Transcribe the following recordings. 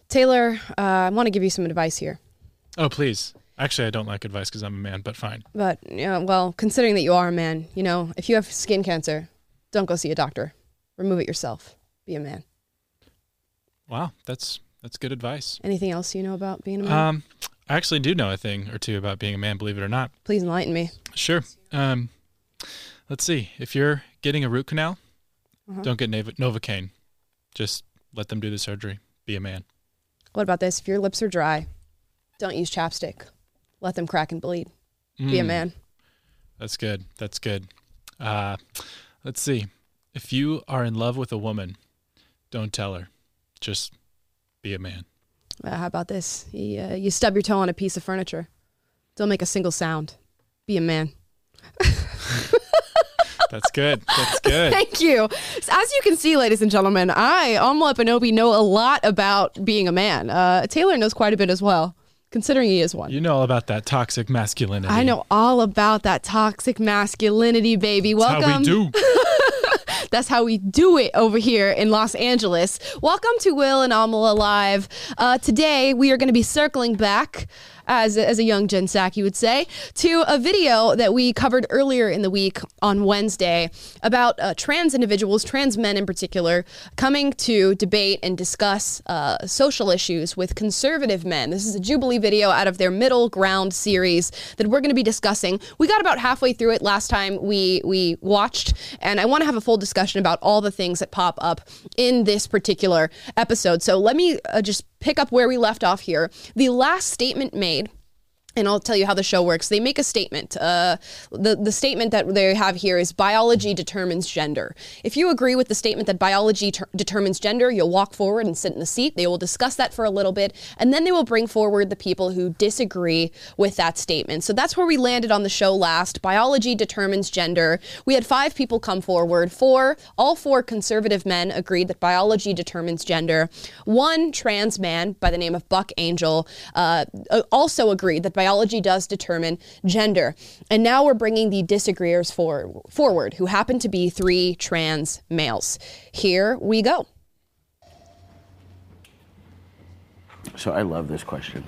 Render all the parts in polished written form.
Taylor, I want to give you some advice here. Oh, please. Actually, I don't like advice because I'm a man, but fine. But, well, considering that you are a man, if you have skin cancer, don't go see a doctor. Remove it yourself. Be a man. Wow, that's good advice. Anything else you know about being a man? I actually do know a thing or two about being a man, believe it or not. Please enlighten me. Sure. Let's see. If you're getting a root canal, don't get Novocaine. Just let them do the surgery. Be a man. What about this? If your lips are dry, don't use chapstick. Let them crack and bleed. Be a man. That's good. That's good. Let's see. If you are in love with a woman, don't tell her. Just be a man. How about this? You stub your toe on a piece of furniture. Don't make a single sound. Be a man. That's good. That's good. Thank you. As you can see, ladies and gentlemen, I, Amla Panobi, know a lot about being a man. Taylor knows quite a bit as well, considering he is one. You know all about that toxic masculinity. I know all about that toxic masculinity, baby. Welcome. That's how we do. That's how we do it over here in Los Angeles. Welcome to Will and Amala Live. Today, we are going to be circling back, as a young Jen Psaki would say, to a video that we covered earlier in the week on Wednesday about trans individuals, trans men in particular, coming to debate and discuss social issues with conservative men. This is a Jubilee video out of their Middle Ground series that we're going to be discussing. We got about halfway through it last time we watched, and I want to have a full discussion about all the things that pop up in this particular episode. So let me just pick up where we left off here. The last statement made, and I'll tell you how the show works. They make a statement. The statement that they have here is biology determines gender. If you agree with the statement that biology determines gender, you'll walk forward and sit in the seat. They will discuss that for a little bit, and then they will bring forward the people who disagree with that statement. So that's where we landed on the show last. Biology determines gender. We had 5 people come forward. All four conservative men agreed that biology determines gender. One trans man by the name of Buck Angel also agreed that biology does determine gender. And now we're bringing the disagreeers forward, who happen to be 3 trans males. Here we go. So I love this question.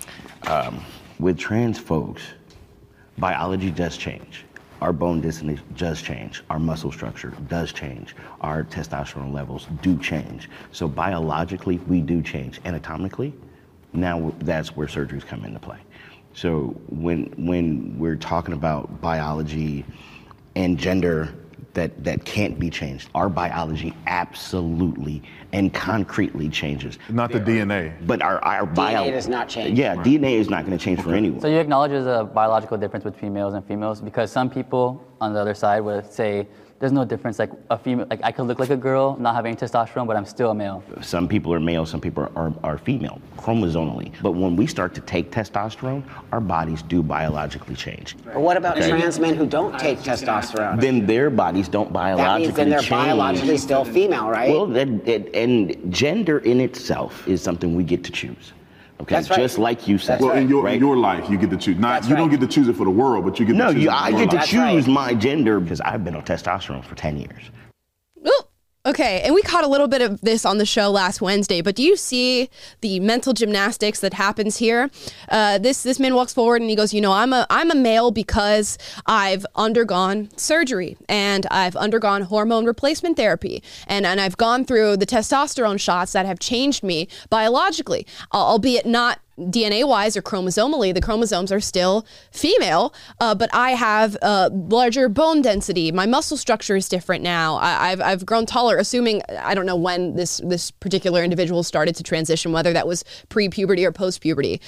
With trans folks, biology does change. Our bone density does change. Our muscle structure does change. Our testosterone levels do change. So biologically, we do change. Anatomically, now that's where surgeries come into play. So when we're talking about biology and gender that can't be changed, our biology absolutely and concretely changes. Not the DNA. But our DNA does not change. Yeah, right. DNA is not going to change for anyone. So you acknowledge there's a biological difference between males and females, because some people on the other side would say there's no difference. Like a female, like I could look like a girl, not having testosterone, but I'm still a male. Some people are male, some people are female, chromosomally. But when we start to take testosterone, our bodies do biologically change. But what about trans men who don't take testosterone? Then their bodies don't biologically change. That means then they're biologically still female, right? Well, and gender in itself is something we get to choose. Okay, that's right. Just like you said. Well, in your life, you get to choose. You don't get to choose it for the world, but you get to choose it. I get to choose my gender because I've been on testosterone for 10 years. Ooh. Okay, and we caught a little bit of this on the show last Wednesday, but do you see the mental gymnastics that happens here? This man walks forward and he goes, I'm a male because I've undergone surgery and I've undergone hormone replacement therapy and I've gone through the testosterone shots that have changed me biologically, albeit not DNA-wise or chromosomally. The chromosomes are still female, but I have larger bone density. My muscle structure is different now. I've grown taller, assuming, I don't know when this particular individual started to transition, whether that was pre-puberty or post-puberty.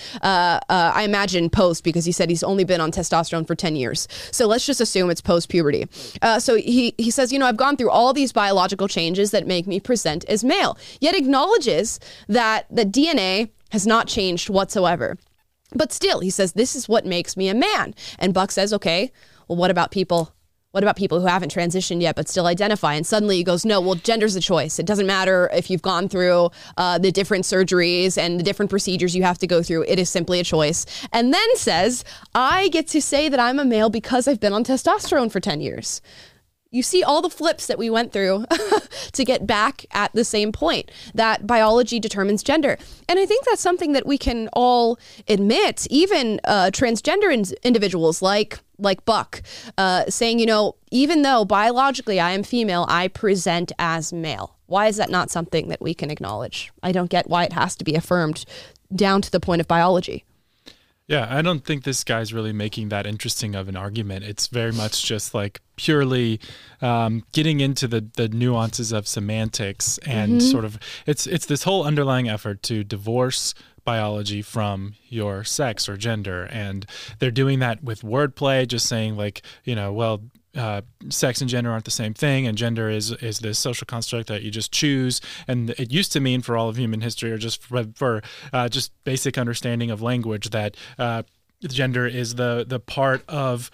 I imagine post, because he said he's only been on testosterone for 10 years. So let's just assume it's post-puberty. So he says, I've gone through all these biological changes that make me present as male, yet acknowledges that the DNA has not changed whatsoever. But still, he says, this is what makes me a man. And Buck says, okay, well, what about people? What about people who haven't transitioned yet but still identify? And suddenly he goes, no, well, gender's a choice. It doesn't matter if you've gone through the different surgeries and the different procedures you have to go through. It is simply a choice. And then says, I get to say that I'm a male because I've been on testosterone for 10 years. you see all the flips that we went through to get back at the same point, that biology determines gender. And I think that's something that we can all admit, even transgender individuals like Buck, saying, you know, even though biologically I am female, I present as male. Why is that not something that we can acknowledge? I don't get why it has to be affirmed down to the point of biology. Yeah, I don't think this guy's really making that interesting of an argument. It's very much just like purely getting into the nuances of semantics and sort of it's this whole underlying effort to divorce biology from your sex or gender. And they're doing that with wordplay, just saying like, you know, well, sex and gender aren't the same thing, and gender is this social construct that you just choose. And it used to mean for all of human history, or just for just basic understanding of language, that gender is the part of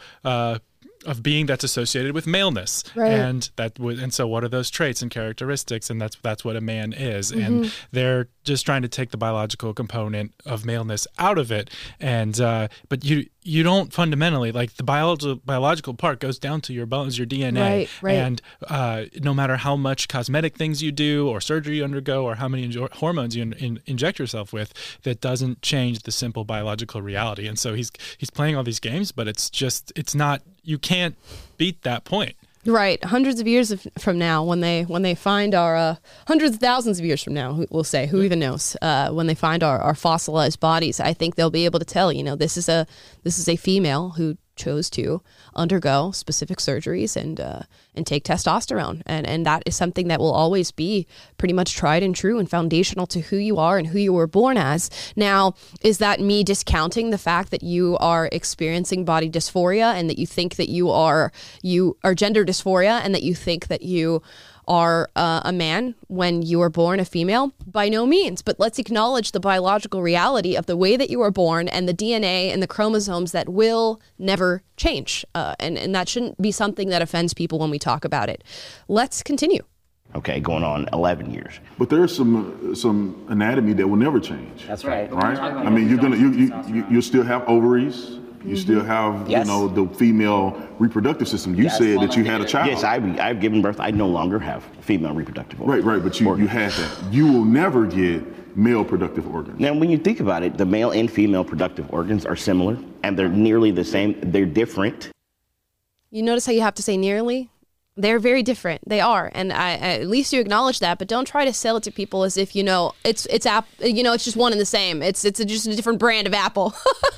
being that's associated with maleness, right. and so what are those traits and characteristics, and that's what a man is. And they're just trying to take the biological component of maleness out of it, and but you don't fundamentally, like, the biological part goes down to your bones, your DNA, right. And no matter how much cosmetic things you do or surgery you undergo or how many hormones you inject yourself with, that doesn't change the simple biological reality. And so he's playing all these games, but it's not, you can't beat that point. Right. Hundreds of years from now, when they find our hundreds of thousands of years from now, we'll say, who even knows, when they find our fossilized bodies, I think they'll be able to tell, you know, this is a female who chose to undergo specific surgeries and take testosterone. And that is something that will always be pretty much tried and true and foundational to who you are and who you were born as. Now, is that me discounting the fact that you are experiencing body dysphoria and that you think that you are gender dysphoria and that you think that you are a man when you were born a female? By no means, but let's acknowledge the biological reality of the way that you were born and the DNA and the chromosomes that will never change. And that shouldn't be something that offends people when we talk about it. Let's continue. Okay, going on 11 years. But there's some anatomy that will never change. That's right. Right? I mean, you'll still have ovaries. You still have, Yes. you know, the female reproductive system. You said that you had a child. Yes, I've given birth. I no longer have female reproductive organs. Right, but you had that. You will never get male productive organs. Now, when you think about it, the male and female productive organs are similar, and they're nearly the same. They're different. You notice how you have to say nearly? They're very different. They are, and at least you acknowledge that. But don't try to sell it to people as if, you know, it's just one and the same. It's just a different brand of apple.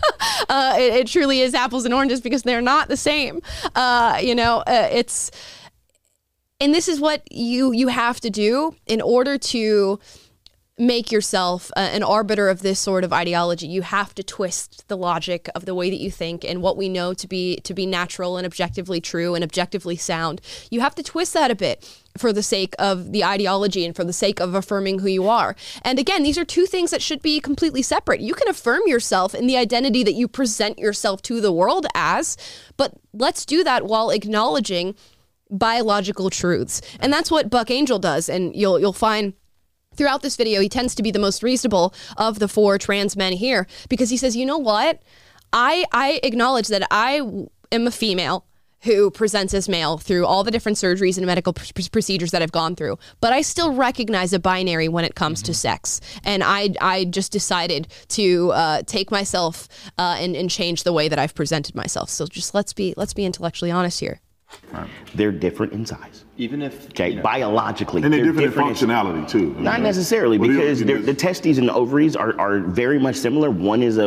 It truly is apples and oranges because they're not the same. It's, and this is what you have to do in order to make yourself an arbiter of this sort of ideology. You have to twist the logic of the way that you think and what we know to be natural and objectively true and objectively sound. You have to twist that a bit for the sake of the ideology and for the sake of affirming who you are. And again, these are two things that should be completely separate. You can affirm yourself in the identity that you present yourself to the world as, but let's do that while acknowledging biological truths. And that's what Buck Angel does. And you'll find throughout this video, he tends to be the most reasonable of the four trans men here, because he says, you know what? I acknowledge that I am a female who presents as male through all the different surgeries and medical procedures that I've gone through, but I still recognize a binary when it comes to sex. And I just decided to take myself and change the way that I've presented myself. So just let's be intellectually honest here. They're different in size. Even if, biologically. And they're different in functionality too. Not necessarily, because the testes and the ovaries are very much similar. One is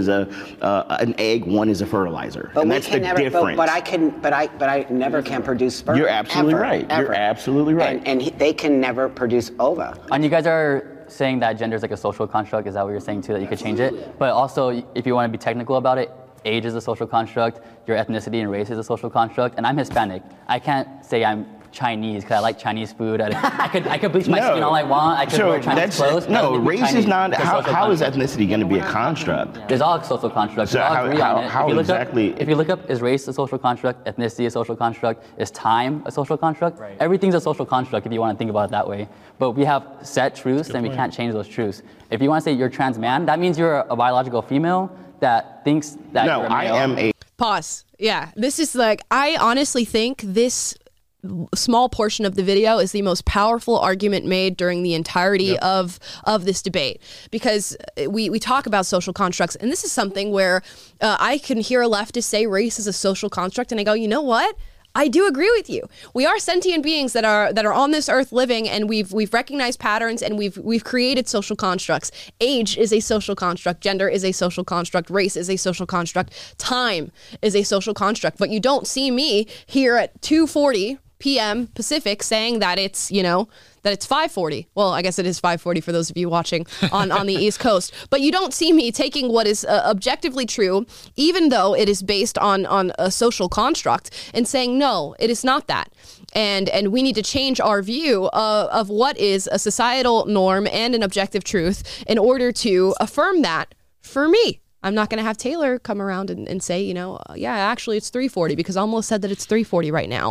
an egg, one is a fertilizer. But and we that's can the never, difference. but I never can produce sperm. You're absolutely ever, right. ever. You're absolutely right. And they can never produce ova. And you guys are saying that gender is like a social construct. Is that what you're saying too, that you could change it? But also, if you want to be technical about it, age is a social construct, your ethnicity and race is a social construct, and I'm Hispanic. I can't say I'm Chinese because I like Chinese food. I could bleach my skin all I want. I could wear Chinese clothes. No, race is not. How is ethnicity going to be a construct? There's all social constructs. So we all agree on it. How exactly? If you look up, is race a social construct? Ethnicity a social construct? Is time a social construct? Right. Everything's a social construct if you want to think about it that way. But we have set truths and we can't change those truths. If you want to say you're trans man, that means you're a biological female that thinks that you're a male. I am a... Pause. Yeah, this is like, I honestly think this small portion of the video is the most powerful argument made during the entirety of this debate, because we talk about social constructs, and this is something where I can hear a leftist say race is a social construct, and I go, you know what? I do agree with you. We are sentient beings that are on this earth living, and we've recognized patterns, and we've created social constructs. Age is a social construct. Gender is a social construct. Race is a social construct. Time is a social construct. But you don't see me here at 2:40 p.m. Pacific saying that it's, that it's 5:40. Well, I guess it is 5:40 for those of you watching on the East Coast. But you don't see me taking what is objectively true, even though it is based on a social construct, and saying, no, it is not that. And we need to change our view of what is a societal norm and an objective truth in order to affirm that for me. I'm not going to have Taylor come around and say, yeah, actually it's 3:40 because I almost said that it's 3:40 right now.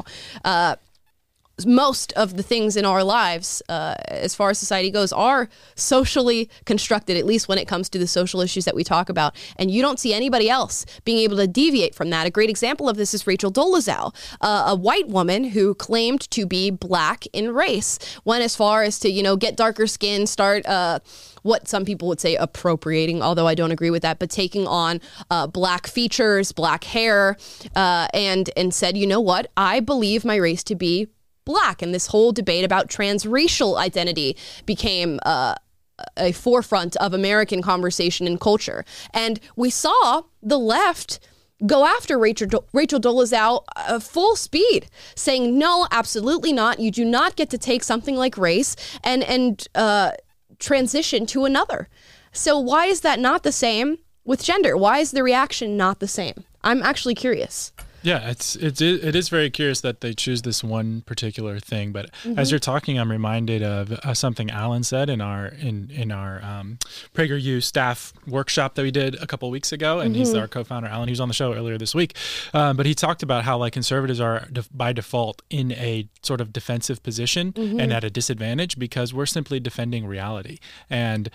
Most of the things in our lives, as far as society goes, are socially constructed, at least when it comes to the social issues that we talk about. And you don't see anybody else being able to deviate from that. A great example of this is Rachel Dolezal, a white woman who claimed to be black in race, went as far as to, get darker skin, start what some people would say appropriating, although I don't agree with that, but taking on black features, black hair, and said, you know what, I believe my race to be black. And this whole debate about transracial identity became a forefront of American conversation and culture. And we saw the left go after Rachel Dolezal full speed, saying, no, absolutely not. You do not get to take something like race and transition to another. So why is that not the same with gender? Why is the reaction not the same? I'm actually curious. Yeah, it is very curious that they choose this one particular thing. But as you're talking, I'm reminded of something Alan said in our PragerU staff workshop that we did a couple of weeks ago, and he's our co-founder, Alan. He was on the show earlier this week, but he talked about how conservatives are by default in a sort of defensive position and at a disadvantage because we're simply defending reality. And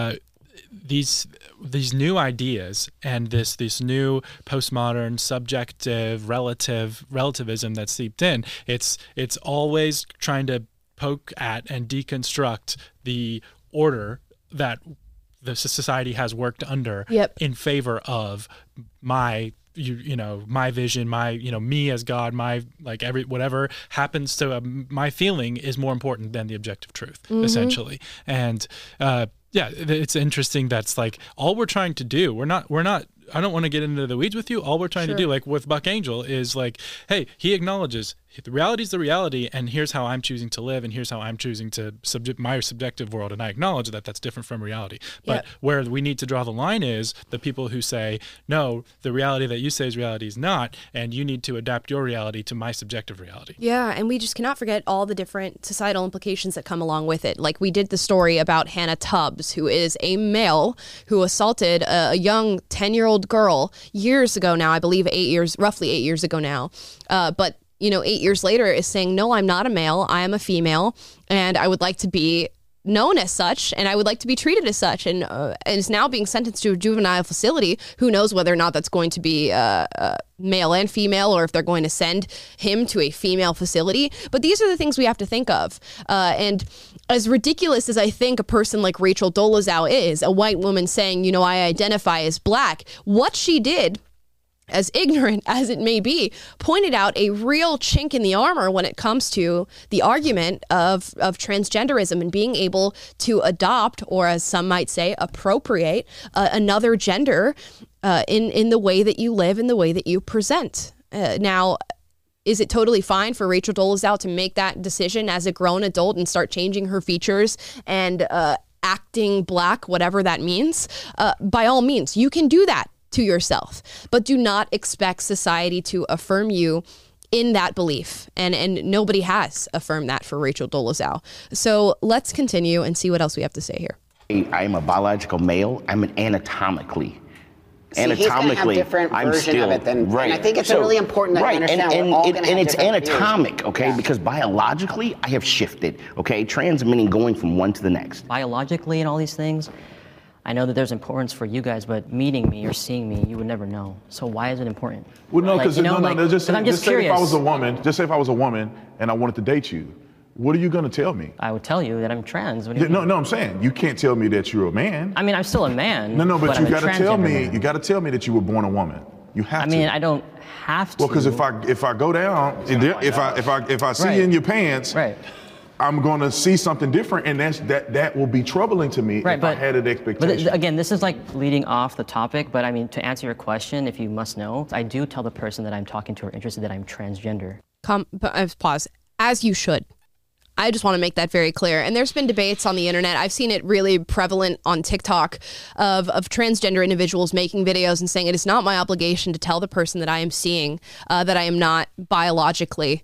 these new ideas and this new postmodern subjective relativism that's seeped in, it's always trying to poke at and deconstruct the order that the society has worked under in favor of my my vision, my me as God, my whatever happens to my feeling is more important than the objective truth, essentially. And yeah, it's interesting. That's all we're trying to do. We're not. I don't want to get into the weeds with you. All we're trying to do, with Buck Angel, is hey, he acknowledges the reality is the reality, and here's how I'm choosing to live, and here's how I'm choosing to my subjective world, and I acknowledge that that's different from reality. But where we need to draw the line is the people who say, no, the reality that you say is reality is not, and you need to adapt your reality to my subjective reality. Yeah, and we just cannot forget all the different societal implications that come along with it. We did the story about Hannah Tubbs, who is a male who assaulted a young 10-year-old girl years ago now, I believe roughly 8 years ago now. But 8 years later is saying, no, I'm not a male, I am a female, and I would like to be known as such, and I would like to be treated as such, and is now being sentenced to a juvenile facility. Who knows whether or not that's going to be male and female, or if they're going to send him to a female facility. But these are the things we have to think of. And as ridiculous as I think a person like Rachel Dolezal is, a white woman saying, I identify as black, what she did, as ignorant as it may be, pointed out a real chink in the armor when it comes to the argument of transgenderism and being able to adopt, or as some might say, appropriate another gender in the way that you live, in the way that you present. Now, is it totally fine for Rachel Dolezal to make that decision as a grown adult and start changing her features and acting black, whatever that means? By all means, you can do that to yourself, but do not expect society to affirm you in that belief. And nobody has affirmed that for Rachel Dolezal. So let's continue and see what else we have to say here. I am a biological male. I'm an anatomically. He's going to have different version of it than, right. And I think it's really important that you understand we're all going to have it's different anatomic, views. okay? Because biologically, I have shifted, okay? Trans meaning going from one to the next. Biologically and all these things, I know that there's importance for you guys, but meeting me or seeing me, you would never know. So why is it important? Well, no, because just say if I was a woman and I wanted to date you, what are you going to tell me? I would tell you that I'm trans. No, I'm saying you can't tell me that you're a man. I mean, I'm still a man. No, but you got to tell me. Man. You got to tell me that you were born a woman. You have to. I mean, I don't have to. Well, because if I go down, if I see you in your pants, right. I'm going to see something different, and that will be troubling to me if I had an expectation. But again, this is like leading off the topic, but I mean, to answer your question, if you must know, I do tell the person that I'm talking to or interested that I'm transgender. Pause. As you should. I just want to make that very clear. And there's been debates on the internet. I've seen it really prevalent on TikTok of transgender individuals making videos and saying it is not my obligation to tell the person that I am seeing that I am not biologically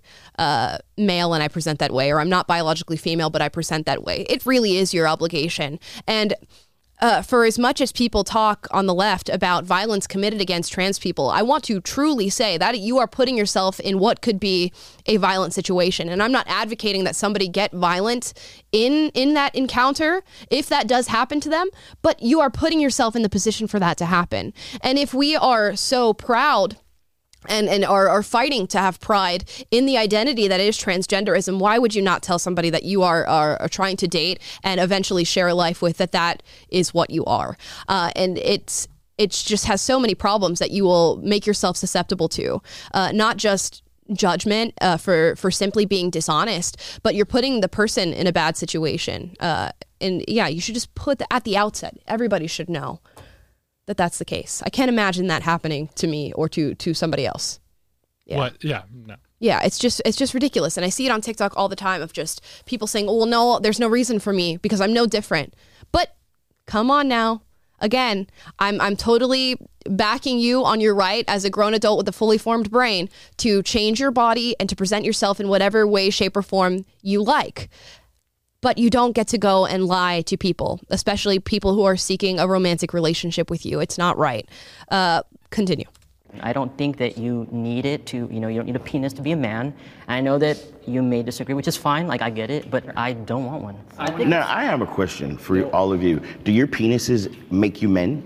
male and I present that way, or I'm not biologically female but I present that way. It really is your obligation. And for as much as people talk on the left about violence committed against trans people, I want to truly say that you are putting yourself in what could be a violent situation. And I'm not advocating that somebody get violent in that encounter, if that does happen to them, but you are putting yourself in the position for that to happen. And if we are so proud and are fighting to have pride in the identity that is transgenderism, why would you not tell somebody that you are trying to date and eventually share a life with that is what you are? And it just has so many problems that you will make yourself susceptible to, not just judgment for simply being dishonest, but you're putting the person in a bad situation. And yeah, you should just put at the outset, everybody should know that that's the case. I can't imagine that happening to me or to somebody else. Yeah. What? Yeah, no. Yeah, it's just ridiculous. And I see it on TikTok all the time of just people saying, oh, well, no, there's no reason for me because I'm no different. But come on now. Again, I'm totally backing you on your right as a grown adult with a fully formed brain to change your body and to present yourself in whatever way, shape, or form you like. But you don't get to go and lie to people, especially people who are seeking a romantic relationship with you. It's not right. Continue. I don't think that you need it to, you don't need a penis to be a man. And I know that you may disagree, which is fine. Like, I get it, but I don't want one. Now, I have a question for all of you. Do your penises make you men?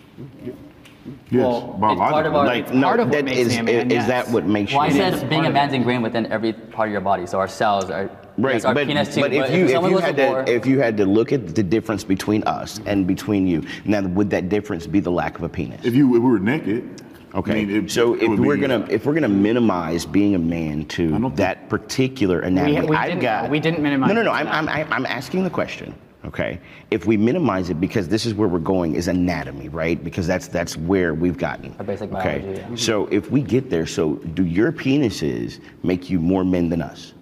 Yes, well, part of what makes me a man. Is that what makes you? Well, I said being a man's ingrained within every part of your body. So our cells are. Right, yes, our penis too, but if you had to look at the difference between us and between you, now would that difference be the lack of a penis? If we were naked. Okay. I mean, if we're gonna minimize being a man to that particular anatomy, we didn't minimize. No. I'm asking the question. Okay. If we minimize it, because this is where we're going, is anatomy, right? Because that's where we've gotten. Our basic biology. Okay. Yeah. So if we get there, so do your penises make you more men than us?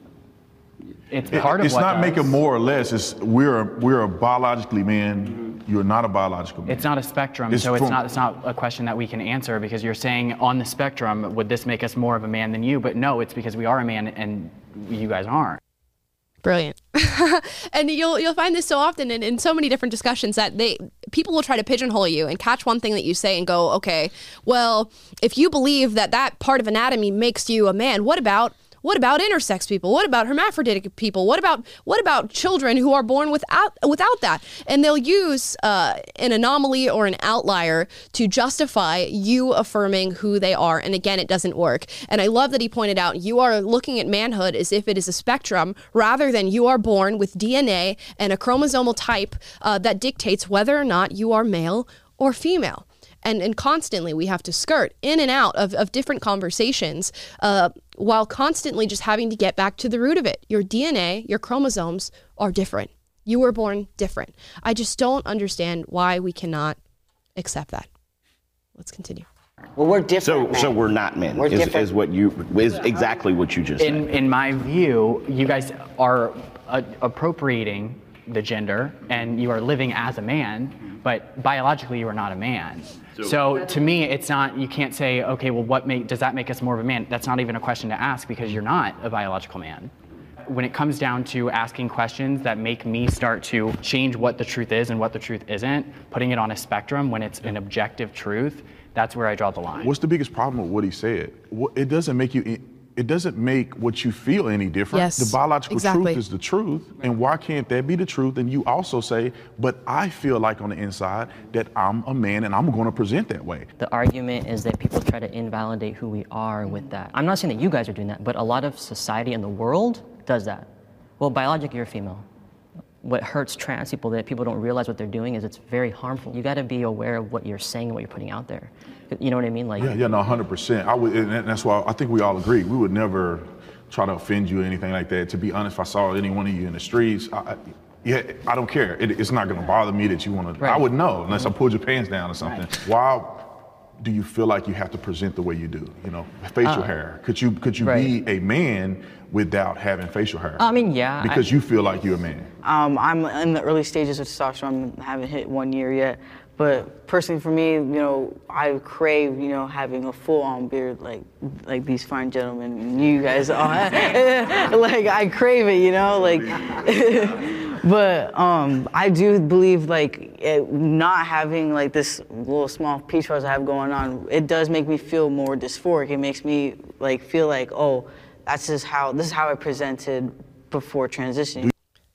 It's part of it's what not does. making more or less. It's we're a biologically man. You're not a biological man. It's not a spectrum, so it's not a question that we can answer, because you're saying on the spectrum, would this make us more of a man than you? But no, it's because we are a man and you guys aren't. Brilliant. And you'll find this so often in so many different discussions that people will try to pigeonhole you and catch one thing that you say and go, okay, well, if you believe that part of anatomy makes you a man, what about intersex people? What about hermaphroditic people? What about children who are born without that? And they'll use an anomaly or an outlier to justify you affirming who they are. And again, it doesn't work. And I love that he pointed out you are looking at manhood as if it is a spectrum rather than you are born with DNA and a chromosomal type that dictates whether or not you are male or female. And constantly we have to skirt in and out of different conversations while constantly just having to get back to the root of it. Your DNA, your chromosomes are different. You were born different. I just don't understand why we cannot accept that. Let's continue. Well, we're different. So we're not men. We're different. Is exactly what you just said. In my view, you guys are appropriating the gender and you are living as a man, but biologically you are not a man. So to me, it's not, you can't say, okay, well, does that make us more of a man? That's not even a question to ask, because you're not a biological man. When it comes down to asking questions that make me start to change what the truth is and what the truth isn't, putting it on a spectrum when it's an objective truth, that's where I draw the line. What's the biggest problem with what he said? It doesn't make you it doesn't make what you feel any different. Yes, the biological exactly. truth is the truth. And why can't that be the truth? And you also say, but I feel like on the inside that I'm a man and I'm going to present that way. The argument is that people try to invalidate who we are with that. I'm not saying that you guys are doing that, but a lot of society in the world does that. Well, biologically, you're female. What hurts trans people that people don't realize what they're doing is it's very harmful. You got to be aware of what you're saying and what you're putting out there. You know what I mean? Like, yeah, no, 100%. I would, and that's why I think we all agree. We would never try to offend you or anything like that. To be honest, if I saw any one of you in the streets, I don't care. It's not going to bother me that you want to. Right. I would know unless I pulled your pants down or something. Right. Why do you feel like you have to present the way you do? You know, facial hair. Could you right. be a man without having facial hair? I mean, yeah. Because you feel like you're a man. I'm in the early stages of testosterone. I haven't hit 1 year yet. But personally for me, you know, I crave, you know, having a full-on beard like these fine gentlemen and you guys all like, I crave it, you know, like. But I do believe like not having like this little small peach fuzz I have going on, it does make me feel more dysphoric. It makes me like feel like, oh, this is how I presented before transitioning.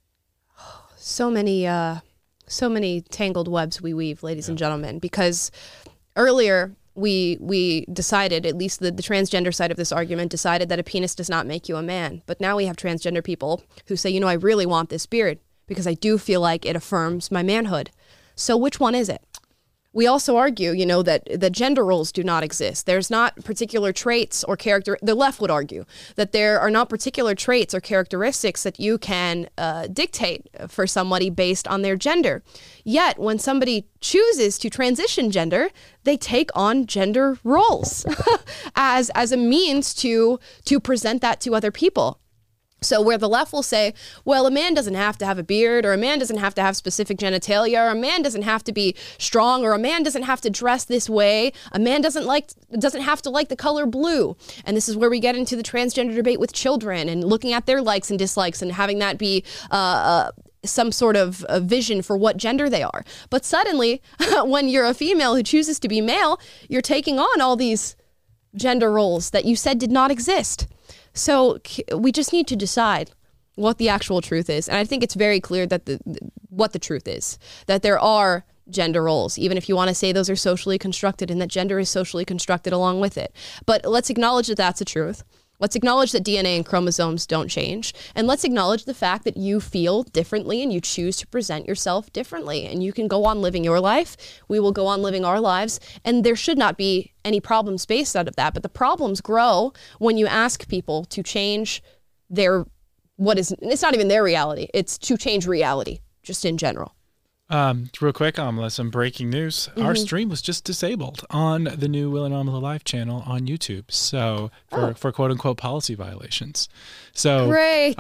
So many tangled webs we weave, ladies and gentlemen, because earlier we decided, at least the transgender side of this argument decided that a penis does not make you a man. But now we have transgender people who say, you know, I really want this beard because I do feel like it affirms my manhood. So which one is it? We also argue, you know, that gender roles do not exist. There's not particular traits or character. The left would argue that there are not particular traits or characteristics that you can dictate for somebody based on their gender. Yet, when somebody chooses to transition gender, they take on gender roles as a means to present that to other people. So where the left will say, well, a man doesn't have to have a beard, or a man doesn't have to have specific genitalia, or a man doesn't have to be strong, or a man doesn't have to dress this way, a man doesn't have to like the color blue. And this is where we get into the transgender debate with children and looking at their likes and dislikes and having that be some sort of a vision for what gender they are. But suddenly, when you're a female who chooses to be male, you're taking on all these gender roles that you said did not exist. So we just need to decide what the actual truth is. And I think it's very clear that what the truth is, that there are gender roles, even if you want to say those are socially constructed and that gender is socially constructed along with it. But let's acknowledge that that's a truth. Let's acknowledge that DNA and chromosomes don't change. And let's acknowledge the fact that you feel differently and you choose to present yourself differently. And you can go on living your life. We will go on living our lives. And there should not be any problems based out of that. But the problems grow when you ask people to change it's not even their reality. It's to change reality, just in general. Real quick, some breaking news. Mm-hmm. Our stream was just disabled on the new Will and Amala Live channel on YouTube. So for quote unquote policy violations. So great.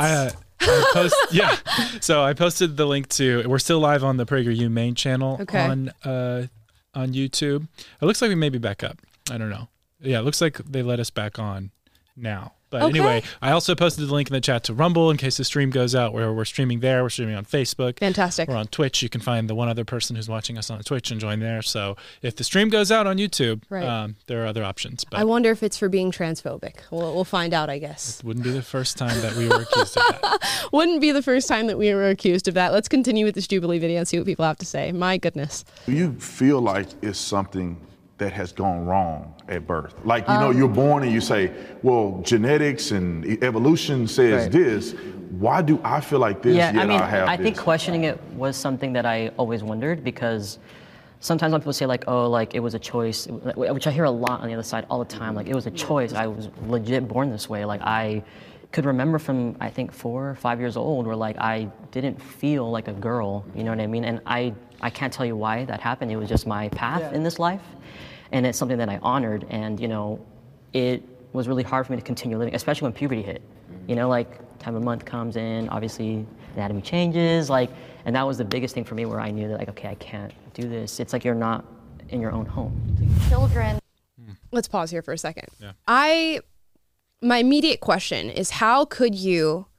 So I posted the link to. We're still live on the PragerU main channel on YouTube. It looks like we may be back up. I don't know. Yeah, it looks like they let us back on now. But anyway, I also posted the link in the chat to Rumble in case the stream goes out, where we're streaming there. We're streaming on Facebook. Fantastic. We're on Twitch. You can find the one other person who's watching us on Twitch and join there. So if the stream goes out on YouTube, there are other options. But I wonder if it's for being transphobic. We'll find out, I guess. It wouldn't be the first time that we were accused of that. Wouldn't be the first time that we were accused of that. Let's continue with this Jubilee video and see what people have to say. My goodness. Do you feel like it's something that has gone wrong at birth? Like, you know, you're born and you say, well, genetics and evolution says this. Why do I feel like this? Yeah, I think questioning it was something that I always wondered, because sometimes when people say like, oh, like it was a choice, which I hear a lot on the other side all the time, like it was a choice. I was legit born this way. Like I could remember from, I think 4 or 5 years old, where like I didn't feel like a girl, you know what I mean? And I can't tell you why that happened. It was just my path in this life. And it's something that I honored, and you know, it was really hard for me to continue living, especially when puberty hit. You know, like time of month comes in, obviously anatomy changes, like, and that was the biggest thing for me, where I knew that like, okay, I can't do this. It's like you're not in your own home. Children. Let's pause here for a second. Yeah. My immediate question is, how could you,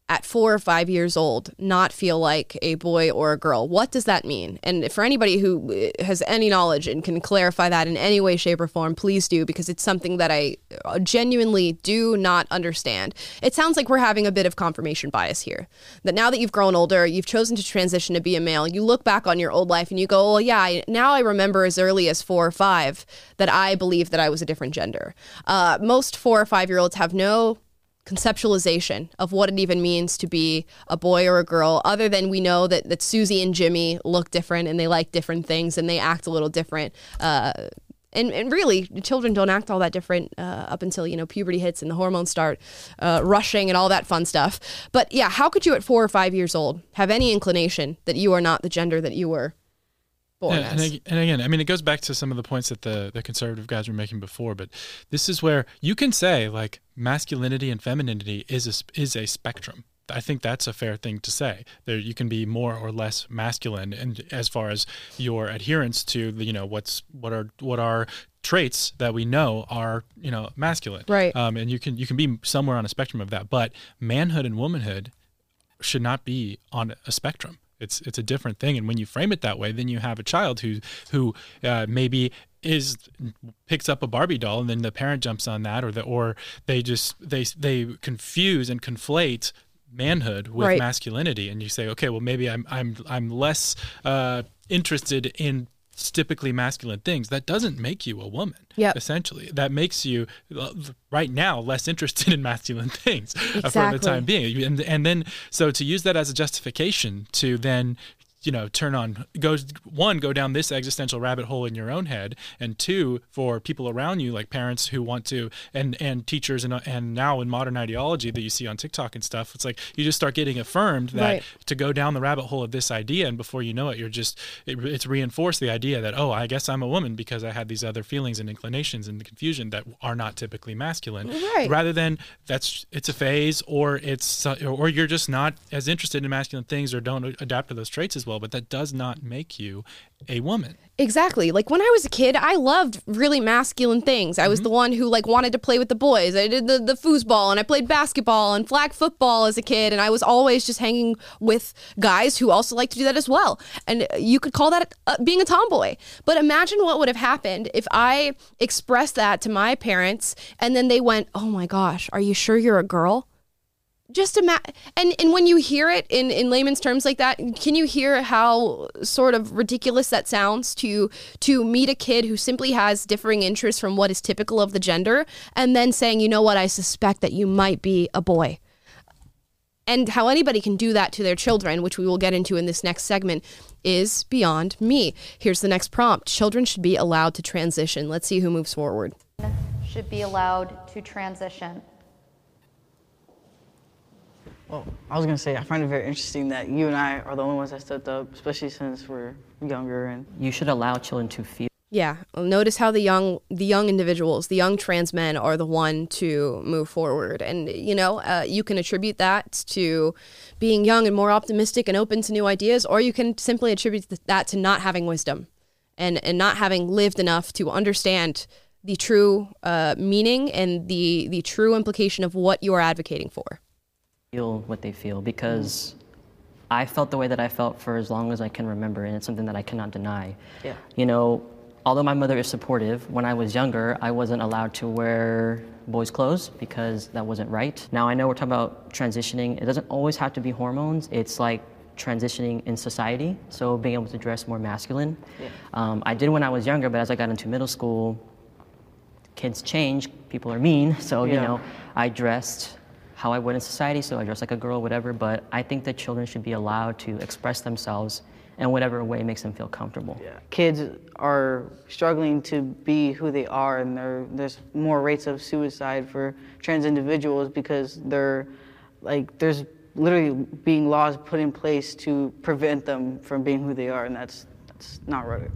at 4 or 5 years old not feel like a boy or a girl? What does that mean? And for anybody who has any knowledge and can clarify that in any way, shape, or form, please do, because it's something that I genuinely do not understand. It sounds like we're having a bit of confirmation bias here. That now that you've grown older, you've chosen to transition to be a male, you look back on your old life and you go, well, yeah, now I remember as early as 4 or 5 that I believed that I was a different gender. Most 4 or 5-year-olds have no conceptualization of what it even means to be a boy or a girl, other than we know that Susie and Jimmy look different and they like different things and they act a little different. And really, children don't act all that different up until, puberty hits and the hormones start rushing and all that fun stuff. But yeah, how could you at 4 or 5 years old have any inclination that you are not the gender that you were born as? And again, I mean, it goes back to some of the points that the conservative guys were making before, but this is where you can say, like, masculinity and femininity is a spectrum. I think that's a fair thing to say. There, you can be more or less masculine, and as far as your adherence to the, what are traits that we know are, masculine, right? And you can be somewhere on a spectrum of that, but manhood and womanhood should not be on a spectrum. It's a different thing, and when you frame it that way, then you have a child who maybe picks up a Barbie doll, and then the parent jumps on that, or they confuse and conflate manhood with right. masculinity, and you say, okay, well, maybe I'm less interested in typically masculine things. That doesn't make you a woman. Yep. Essentially, that makes you right now less interested in masculine things. Exactly. For the time being, and then so to use that as a justification to then go down this existential rabbit hole in your own head, and 2, for people around you, like parents who want to, and teachers, and now in modern ideology that you see on TikTok and stuff, it's like you just start getting affirmed that right. to go down the rabbit hole of this idea, and before you know it, it's reinforced the idea that, oh, I guess I'm a woman because I had these other feelings and inclinations and the confusion that are not typically masculine, right. rather than it's a phase, or you're just not as interested in masculine things or don't adapt to those traits as well. But that does not make you a woman. Exactly. Like when I was a kid, I loved really masculine things. I was the one who wanted to play with the boys. I did the foosball, and I played basketball and flag football as a kid. And I was always just hanging with guys who also like to do that as well. And you could call that being a tomboy. But imagine what would have happened if I expressed that to my parents and then they went, oh my gosh, are you sure you're a girl? Just and when you hear it in layman's terms like that, can you hear how sort of ridiculous that sounds to meet a kid who simply has differing interests from what is typical of the gender, and then saying, you know what, I suspect that you might be a boy. And how anybody can do that to their children, which we will get into in this next segment, is beyond me. Here's the next prompt. Children should be allowed to transition. Let's see who moves forward. Should be allowed to transition. Well, I was going to say, I find it very interesting that you and I are the only ones that stepped up, especially since we're younger. And you should allow children to feel. Yeah. Well, notice how the young individuals, the young trans men are the one to move forward. And, you can attribute that to being young and more optimistic and open to new ideas, or you can simply attribute that to not having wisdom and not having lived enough to understand the true meaning and the true implication of what you are advocating for. Feel what they feel, because I felt the way that I felt for as long as I can remember, and it's something that I cannot deny. Yeah. Although my mother is supportive, when I was younger, I wasn't allowed to wear boys' clothes because that wasn't right. Now I know we're talking about transitioning. It doesn't always have to be hormones. It's like transitioning in society, so being able to dress more masculine. Yeah. I did when I was younger, but as I got into middle school, kids change, people are mean, so I dressed how I would in society, so I dress like a girl, whatever, but I think that children should be allowed to express themselves in whatever way makes them feel comfortable. Yeah. Kids are struggling to be who they are, and there's more rates of suicide for trans individuals because there's literally being laws put in place to prevent them from being who they are, and that's not right.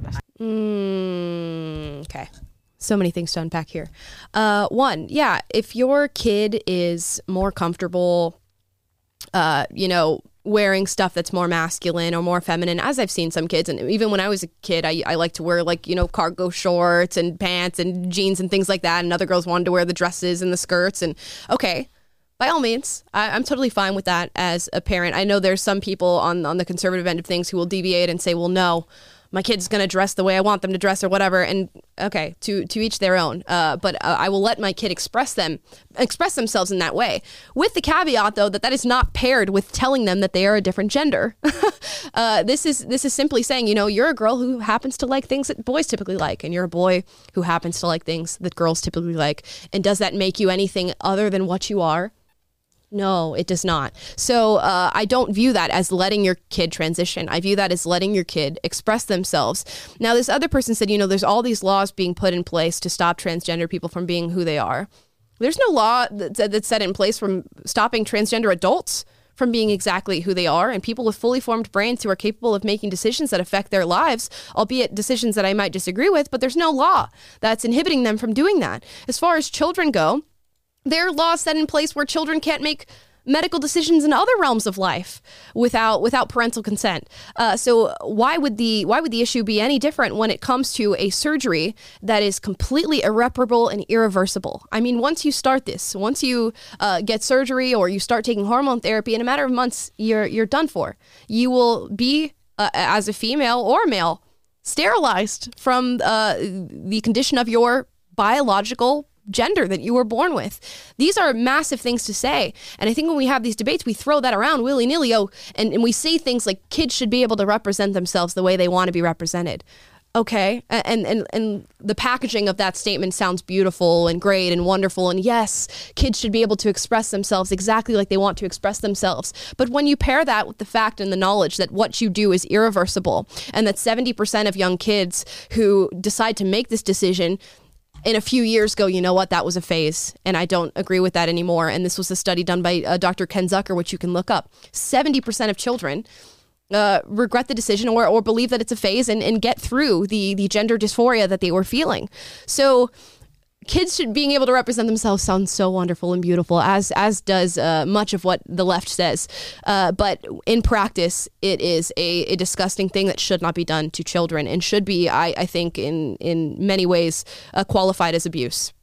Okay. So many things to unpack here. One, yeah, if your kid is more comfortable, wearing stuff that's more masculine or more feminine, as I've seen some kids, and even when I was a kid, I like to wear cargo shorts and pants and jeans and things like that, and other girls wanted to wear the dresses and the skirts, and okay, by all means, I'm totally fine with that as a parent. I know there's some people on the conservative end of things who will deviate and say, well, no, my kid's going to dress the way I want them to dress or whatever. And okay, to each their own. But I will let my kid express themselves in that way. With the caveat, though, that is not paired with telling them that they are a different gender. This is simply saying, you're a girl who happens to like things that boys typically like, and you're a boy who happens to like things that girls typically like. And does that make you anything other than what you are? No, it does not. So I don't view that as letting your kid transition. I view that as letting your kid express themselves. Now, this other person said, there's all these laws being put in place to stop transgender people from being who they are. There's no law that's set in place from stopping transgender adults from being exactly who they are, and people with fully formed brains who are capable of making decisions that affect their lives, albeit decisions that I might disagree with, but there's no law that's inhibiting them from doing that. As far as children go, there are laws set in place where children can't make medical decisions in other realms of life without parental consent. So why would the issue be any different when it comes to a surgery that is completely irreparable and irreversible? I mean, once you start this, once you get surgery or you start taking hormone therapy, in a matter of months, you're done for. You will be, as a female or male, sterilized from the condition of your biological gender that you were born with. These are massive things to say. And I think when we have these debates, we throw that around willy-nilly, and we say things like kids should be able to represent themselves the way they want to be represented. Okay. And the packaging of that statement sounds beautiful and great and wonderful. And yes, kids should be able to express themselves exactly like they want to express themselves. But when you pair that with the fact and the knowledge that what you do is irreversible, and that 70% of young kids who decide to make this decision in a few years go, you know what, that was a phase, and I don't agree with that anymore. And this was a study done by Dr. Ken Zucker, which you can look up. 70% of children regret the decision or believe that it's a phase and get through the gender dysphoria that they were feeling. So kids being able to represent themselves sounds so wonderful and beautiful, as does much of what the left says. But in practice, it is a disgusting thing that should not be done to children and should be, I think, in many ways, qualified as abuse.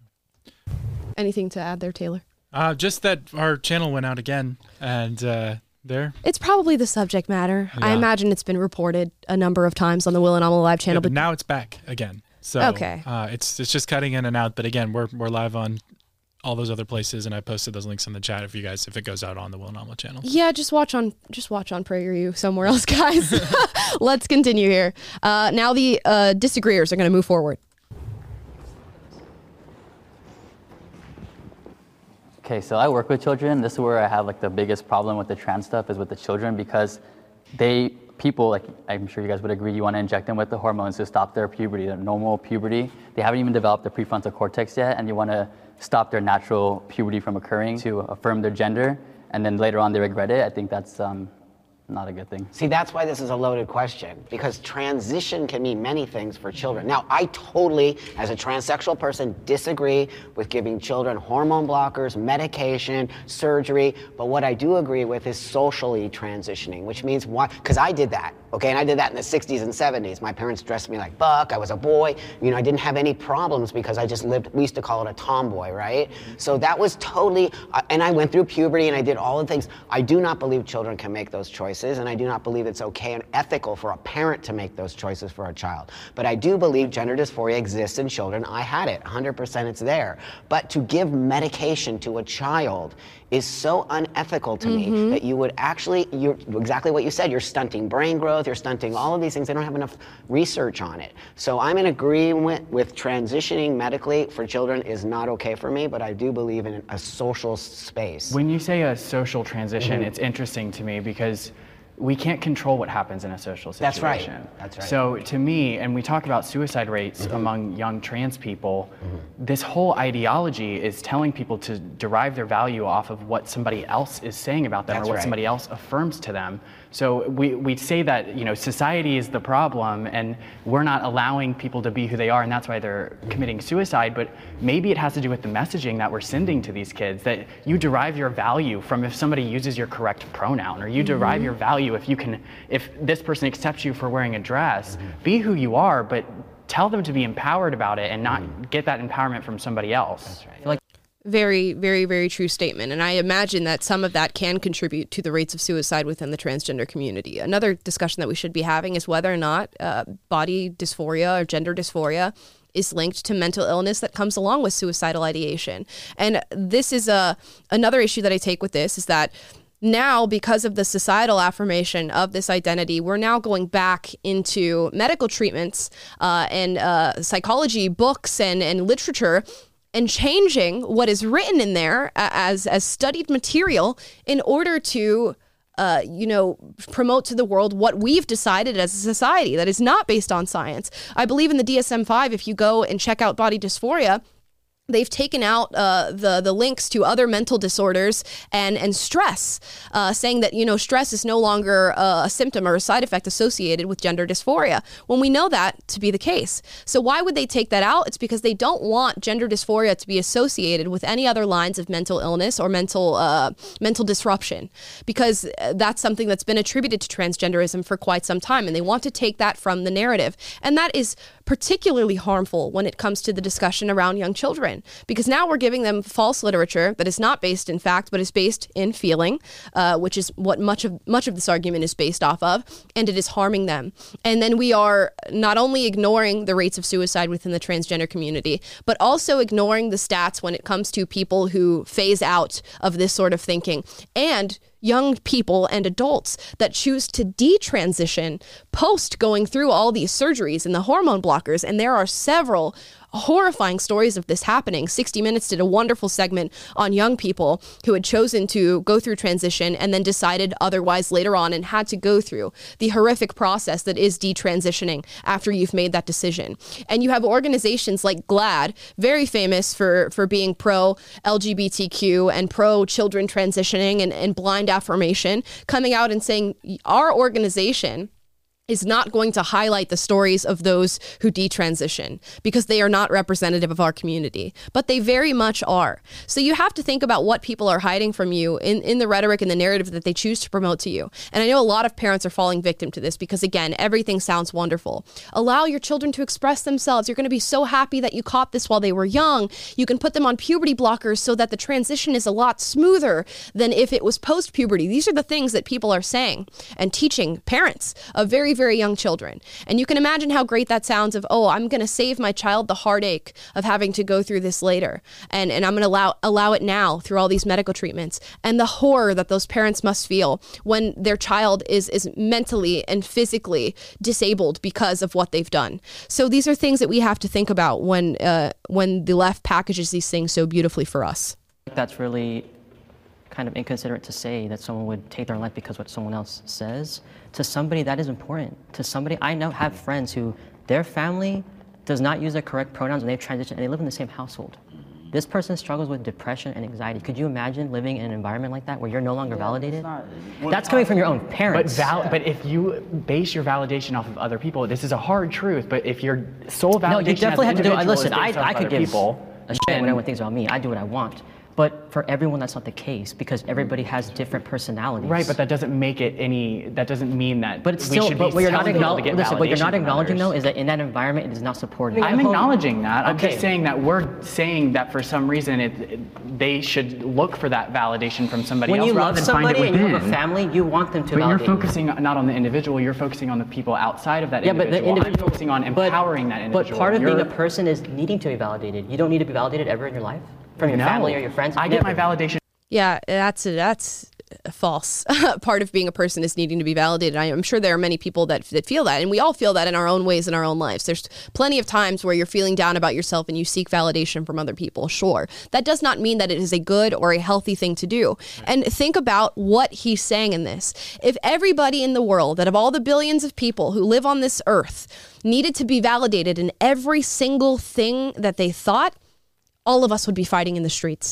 Anything to add there, Taylor? Just that our channel went out again, and there. It's probably the subject matter. Yeah. I imagine it's been reported a number of times on the Will and Alma Live channel. Yeah, but now it's back again. So okay. It's just cutting in and out, but again, we're live on all those other places, and I posted those links in the chat if it goes out on the Will and Alma channel. Yeah, just watch on PragerU somewhere else, guys. Let's continue here. Now the disagreeers are going to move forward. Okay, so I work with children. This is where I have like the biggest problem with the trans stuff is with the children, because people, like I'm sure you guys would agree, you want to inject them with the hormones to stop their puberty, their normal puberty. They haven't even developed the prefrontal cortex yet, and you want to stop their natural puberty from occurring to affirm their gender, and then later on they regret it. I think that's not a good thing. See, that's why this is a loaded question, because transition can mean many things for children. Now, I totally, as a transsexual person, disagree with giving children hormone blockers, medication, surgery, but what I do agree with is socially transitioning, which means because I did that, okay, and I did that in the 60s and 70s. My parents dressed me like Buck, I was a boy, I didn't have any problems because I just lived, we used to call it a tomboy, right? So that was totally, and I went through puberty and I did all the things. I do not believe children can make those choices. And I do not believe it's okay and ethical for a parent to make those choices for a child. But I do believe gender dysphoria exists in children. I had it, 100% it's there. But to give medication to a child is so unethical to me that you would you're exactly what you said, you're stunting brain growth, you're stunting all of these things. They don't have enough research on it. So I'm in agreement with transitioning medically for children is not okay for me, but I do believe in a social space. When you say a social transition, it's interesting to me because we can't control what happens in a social situation. That's right. So to me, and we talk about suicide rates among young trans people, this whole ideology is telling people to derive their value off of what somebody else is saying about them or what somebody else affirms to them. So we say that, society is the problem and we're not allowing people to be who they are, and that's why they're committing suicide. But maybe it has to do with the messaging that we're sending to these kids, that you derive your value from if somebody uses your correct pronoun, or you derive your value if this person accepts you for wearing a dress. Be who you are, but tell them to be empowered about it and not get that empowerment from somebody else. That's right. Very, very, very true statement. And I imagine that some of that can contribute to the rates of suicide within the transgender community. Another discussion that we should be having is whether or not body dysphoria or gender dysphoria is linked to mental illness that comes along with suicidal ideation. And this is another issue that I take with this is that now, because of the societal affirmation of this identity, we're now going back into medical treatments and psychology books and literature and changing what is written in there as studied material in order to promote to the world what we've decided as a society that is not based on science. I believe in the DSM-5, if you go and check out body dysphoria, they've taken out the links to other mental disorders and stress, saying that, stress is no longer a symptom or a side effect associated with gender dysphoria, when we know that to be the case. So why would they take that out? It's because they don't want gender dysphoria to be associated with any other lines of mental illness or mental disruption, because that's something that's been attributed to transgenderism for quite some time, and they want to take that from the narrative. And that is particularly harmful when it comes to the discussion around young children, because now we're giving them false literature that is not based in fact, but is based in feeling, which is what much of this argument is based off of, and it is harming them. And then we are not only ignoring the rates of suicide within the transgender community, but also ignoring the stats when it comes to people who phase out of this sort of thinking, and young people and adults that choose to detransition post going through all these surgeries and the hormone blockers. And there are several horrifying stories of this happening. 60 Minutes did a wonderful segment on young people who had chosen to go through transition and then decided otherwise later on and had to go through the horrific process that is detransitioning after you've made that decision. And you have organizations like GLAAD, very famous for being pro-LGBTQ and pro-children transitioning and blind affirmation, coming out and saying our organization is not going to highlight the stories of those who detransition because they are not representative of our community, but they very much are. So you have to think about what people are hiding from you in the rhetoric and the narrative that they choose to promote to you. And I know a lot of parents are falling victim to this because, again, everything sounds wonderful. Allow your children to express themselves. You're going to be so happy that you caught this while they were young. You can put them on puberty blockers so that the transition is a lot smoother than if it was post-puberty. These are the things that people are saying and teaching parents of very, very young children. And you can imagine how great that sounds of, oh, I'm going to save my child the heartache of having to go through this later. And I'm going to allow it now through all these medical treatments. And the horror that those parents must feel when their child is mentally and physically disabled because of what they've done. So these are things that we have to think about when the left packages these things so beautifully for us. That's really kind of inconsiderate to say that someone would take their life because what someone else says. To somebody, that is important. To somebody, I know, have friends who their family does not use the correct pronouns when they've transitioned and they live in the same household. This person struggles with depression and anxiety. Could you imagine living in an environment like that where you're no longer validated? That's coming from your own parents. But if you base your validation off of other people, this is a hard truth, but if your sole validation no, you definitely have to do it. Listen, I could give a shit when everyone thinks about me. I do what I want. But for everyone, that's not the case because everybody has different personalities. Right, but that doesn't make it any. That doesn't mean that. But it's still. But what you're not acknowledging. Listen, what you're not acknowledging though is that in that environment, it is not supported. I'm acknowledging that. I'm just saying that we're saying that for some reason they should look for that validation from somebody else. When you love somebody and you have a family, you want them to validate. But you're focusing not on the individual. You're focusing on the people outside of that individual. Yeah, but the individual. I'm focusing on empowering that individual. But part of being a person is needing to be validated. You don't need to be validated ever in your life. From your family or your friends? I get my validation. Yeah, that's false. Part of being a person is needing to be validated. I'm sure there are many people that feel that, and we all feel that in our own ways in our own lives. There's plenty of times where you're feeling down about yourself and you seek validation from other people. Sure. That does not mean that it is a good or a healthy thing to do. And think about what he's saying in this. If everybody in the world, out of all the billions of people who live on this earth, needed to be validated in every single thing that they thought, all of us would be fighting in the streets.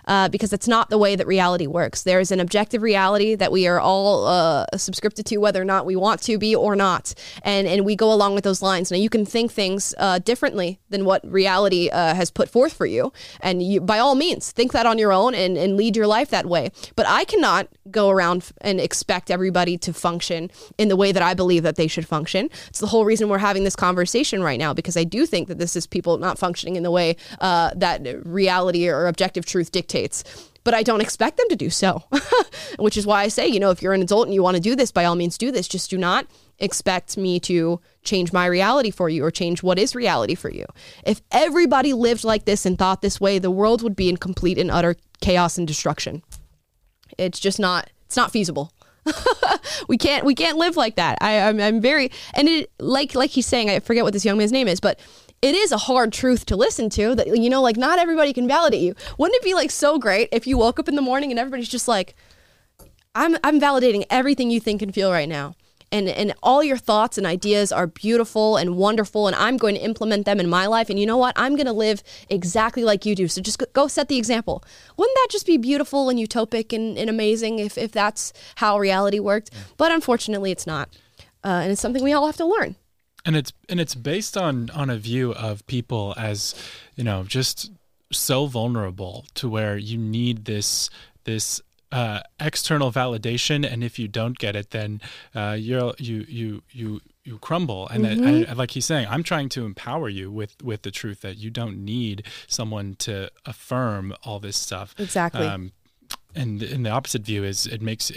because it's not the way that reality works. There is an objective reality that we are all subscribed to, whether or not we want to be or not. And we go along with those lines. Now, you can think things differently than what reality has put forth for you. And you, by all means, think that on your own and lead your life that way. But I cannot go around and expect everybody to function in the way that I believe that they should function. It's the whole reason we're having this conversation right now, because I do think that this is people not functioning in the way that reality or objective truth dictates. But I don't expect them to do so, which is why I say, if you're an adult and you want to do this, by all means do this. Just do not expect me to change my reality for you or change what is reality for you. If everybody lived like this and thought this way, the world would be in complete and utter chaos and destruction. It's just not, it's not feasible. we can't live like that. I'm very, and it, like he's saying, I forget what this young man's name is, but it is a hard truth to listen to that, like not everybody can validate you. Wouldn't it be like so great if you woke up in the morning and everybody's just like, I'm validating everything you think and feel right now. And all your thoughts and ideas are beautiful and wonderful, and I'm going to implement them in my life. And you know what? I'm going to live exactly like you do. So just go set the example. Wouldn't that just be beautiful and utopic and amazing if that's how reality worked? But unfortunately, it's not. And it's something we all have to learn. And it's based on a view of people as, just so vulnerable to where you need this external validation, and if you don't get it, then you crumble. And like he's saying, I'm trying to empower you with the truth that you don't need someone to affirm all this stuff. Exactly. And the opposite view is it makes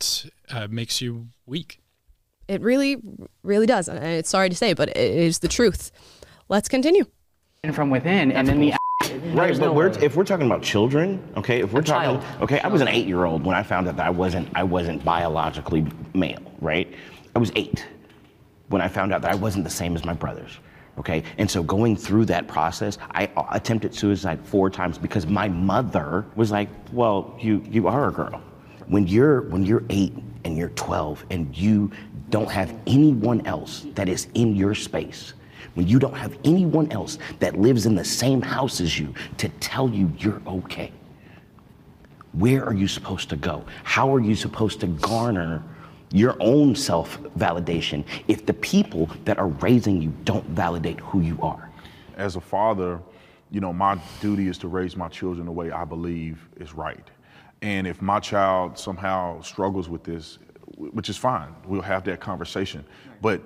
you weak. It really, really does. And it's sorry to say, but it is the truth. Let's continue. And from within, and then the right, but if we're talking about children, okay, if we're talking, okay, I was an 8-year-old when I found out that I wasn't biologically male, right? I was 8 when I found out that I wasn't the same as my brothers, okay? And so going through that process, I attempted suicide 4 times because my mother was like, well, you are a girl. When you're 8 and you're 12 and you don't have anyone else that is in your space, when you don't have anyone else that lives in the same house as you to tell you you're okay, where are you supposed to go? How are you supposed to garner your own self-validation if the people that are raising you don't validate who you are? As a father, my duty is to raise my children the way I believe is right. And if my child somehow struggles with this, which is fine, we'll have that conversation. But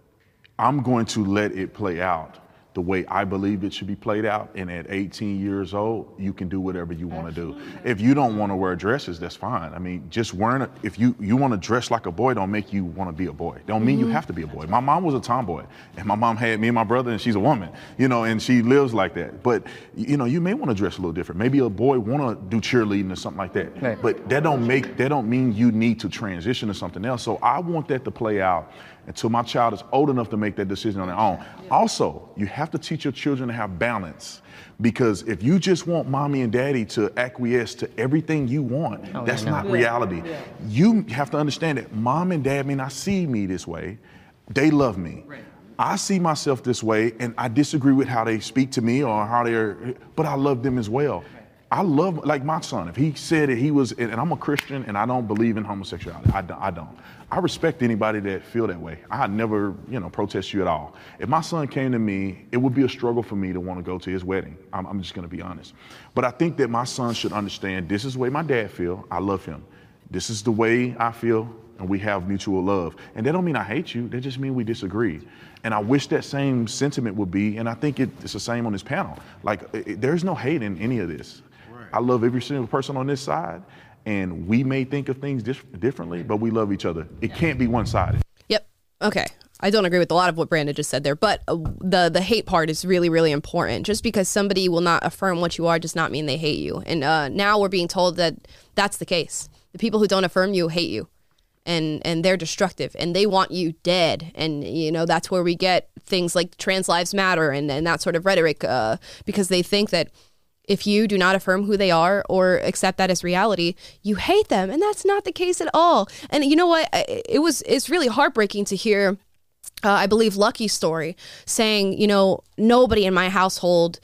I'm going to let it play out the way I believe it should be played out. And at 18 years old, you can do whatever you want to do. If you don't want to wear dresses, that's fine. I mean, just wearing if you want to dress like a boy, don't make you want to be a boy. Don't mean you have to be a boy. My mom was a tomboy, and my mom had me and my brother, and she's a woman, and she lives like that. But, you may want to dress a little different. Maybe a boy want to do cheerleading or something like that. Right. But that don't mean you need to transition to something else. So I want that to play out until my child is old enough to make that decision on their own. Also, you have to teach your children to have balance, because if you just want mommy and daddy to acquiesce to everything you want, that's not reality. Yeah. You have to understand that mom and dad may not see me this way. They love me. Right. I see myself this way, and I disagree with how they speak to me or but I love them as well. I love, like my son, if he said that he was, and I'm a Christian and I don't believe in homosexuality, I don't. I respect anybody that feel that way. I'd never, protest you at all. If my son came to me, it would be a struggle for me to want to go to his wedding. I'm just going to be honest. But I think that my son should understand this is the way my dad feel. I love him. This is the way I feel, and we have mutual love. And that don't mean I hate you. That just mean we disagree. And I wish that same sentiment would be, and I think it's the same on this panel. Like, there's no hate in any of this. Right. I love every single person on this side. And we may think of things differently, but we love each other. It can't be one-sided. Yep. Okay. I don't agree with a lot of what Brandon just said there, but the hate part is really, really important. Just because somebody will not affirm what you are does not mean they hate you. And now we're being told that that's the case. The people who don't affirm you hate you, and they're destructive, and they want you dead. And, that's where we get things like trans lives matter and that sort of rhetoric, because they think that if you do not affirm who they are or accept that as reality, you hate them. And that's not the case at all. And you know what? It's really heartbreaking to hear, I believe, Lucky's story saying, nobody in my household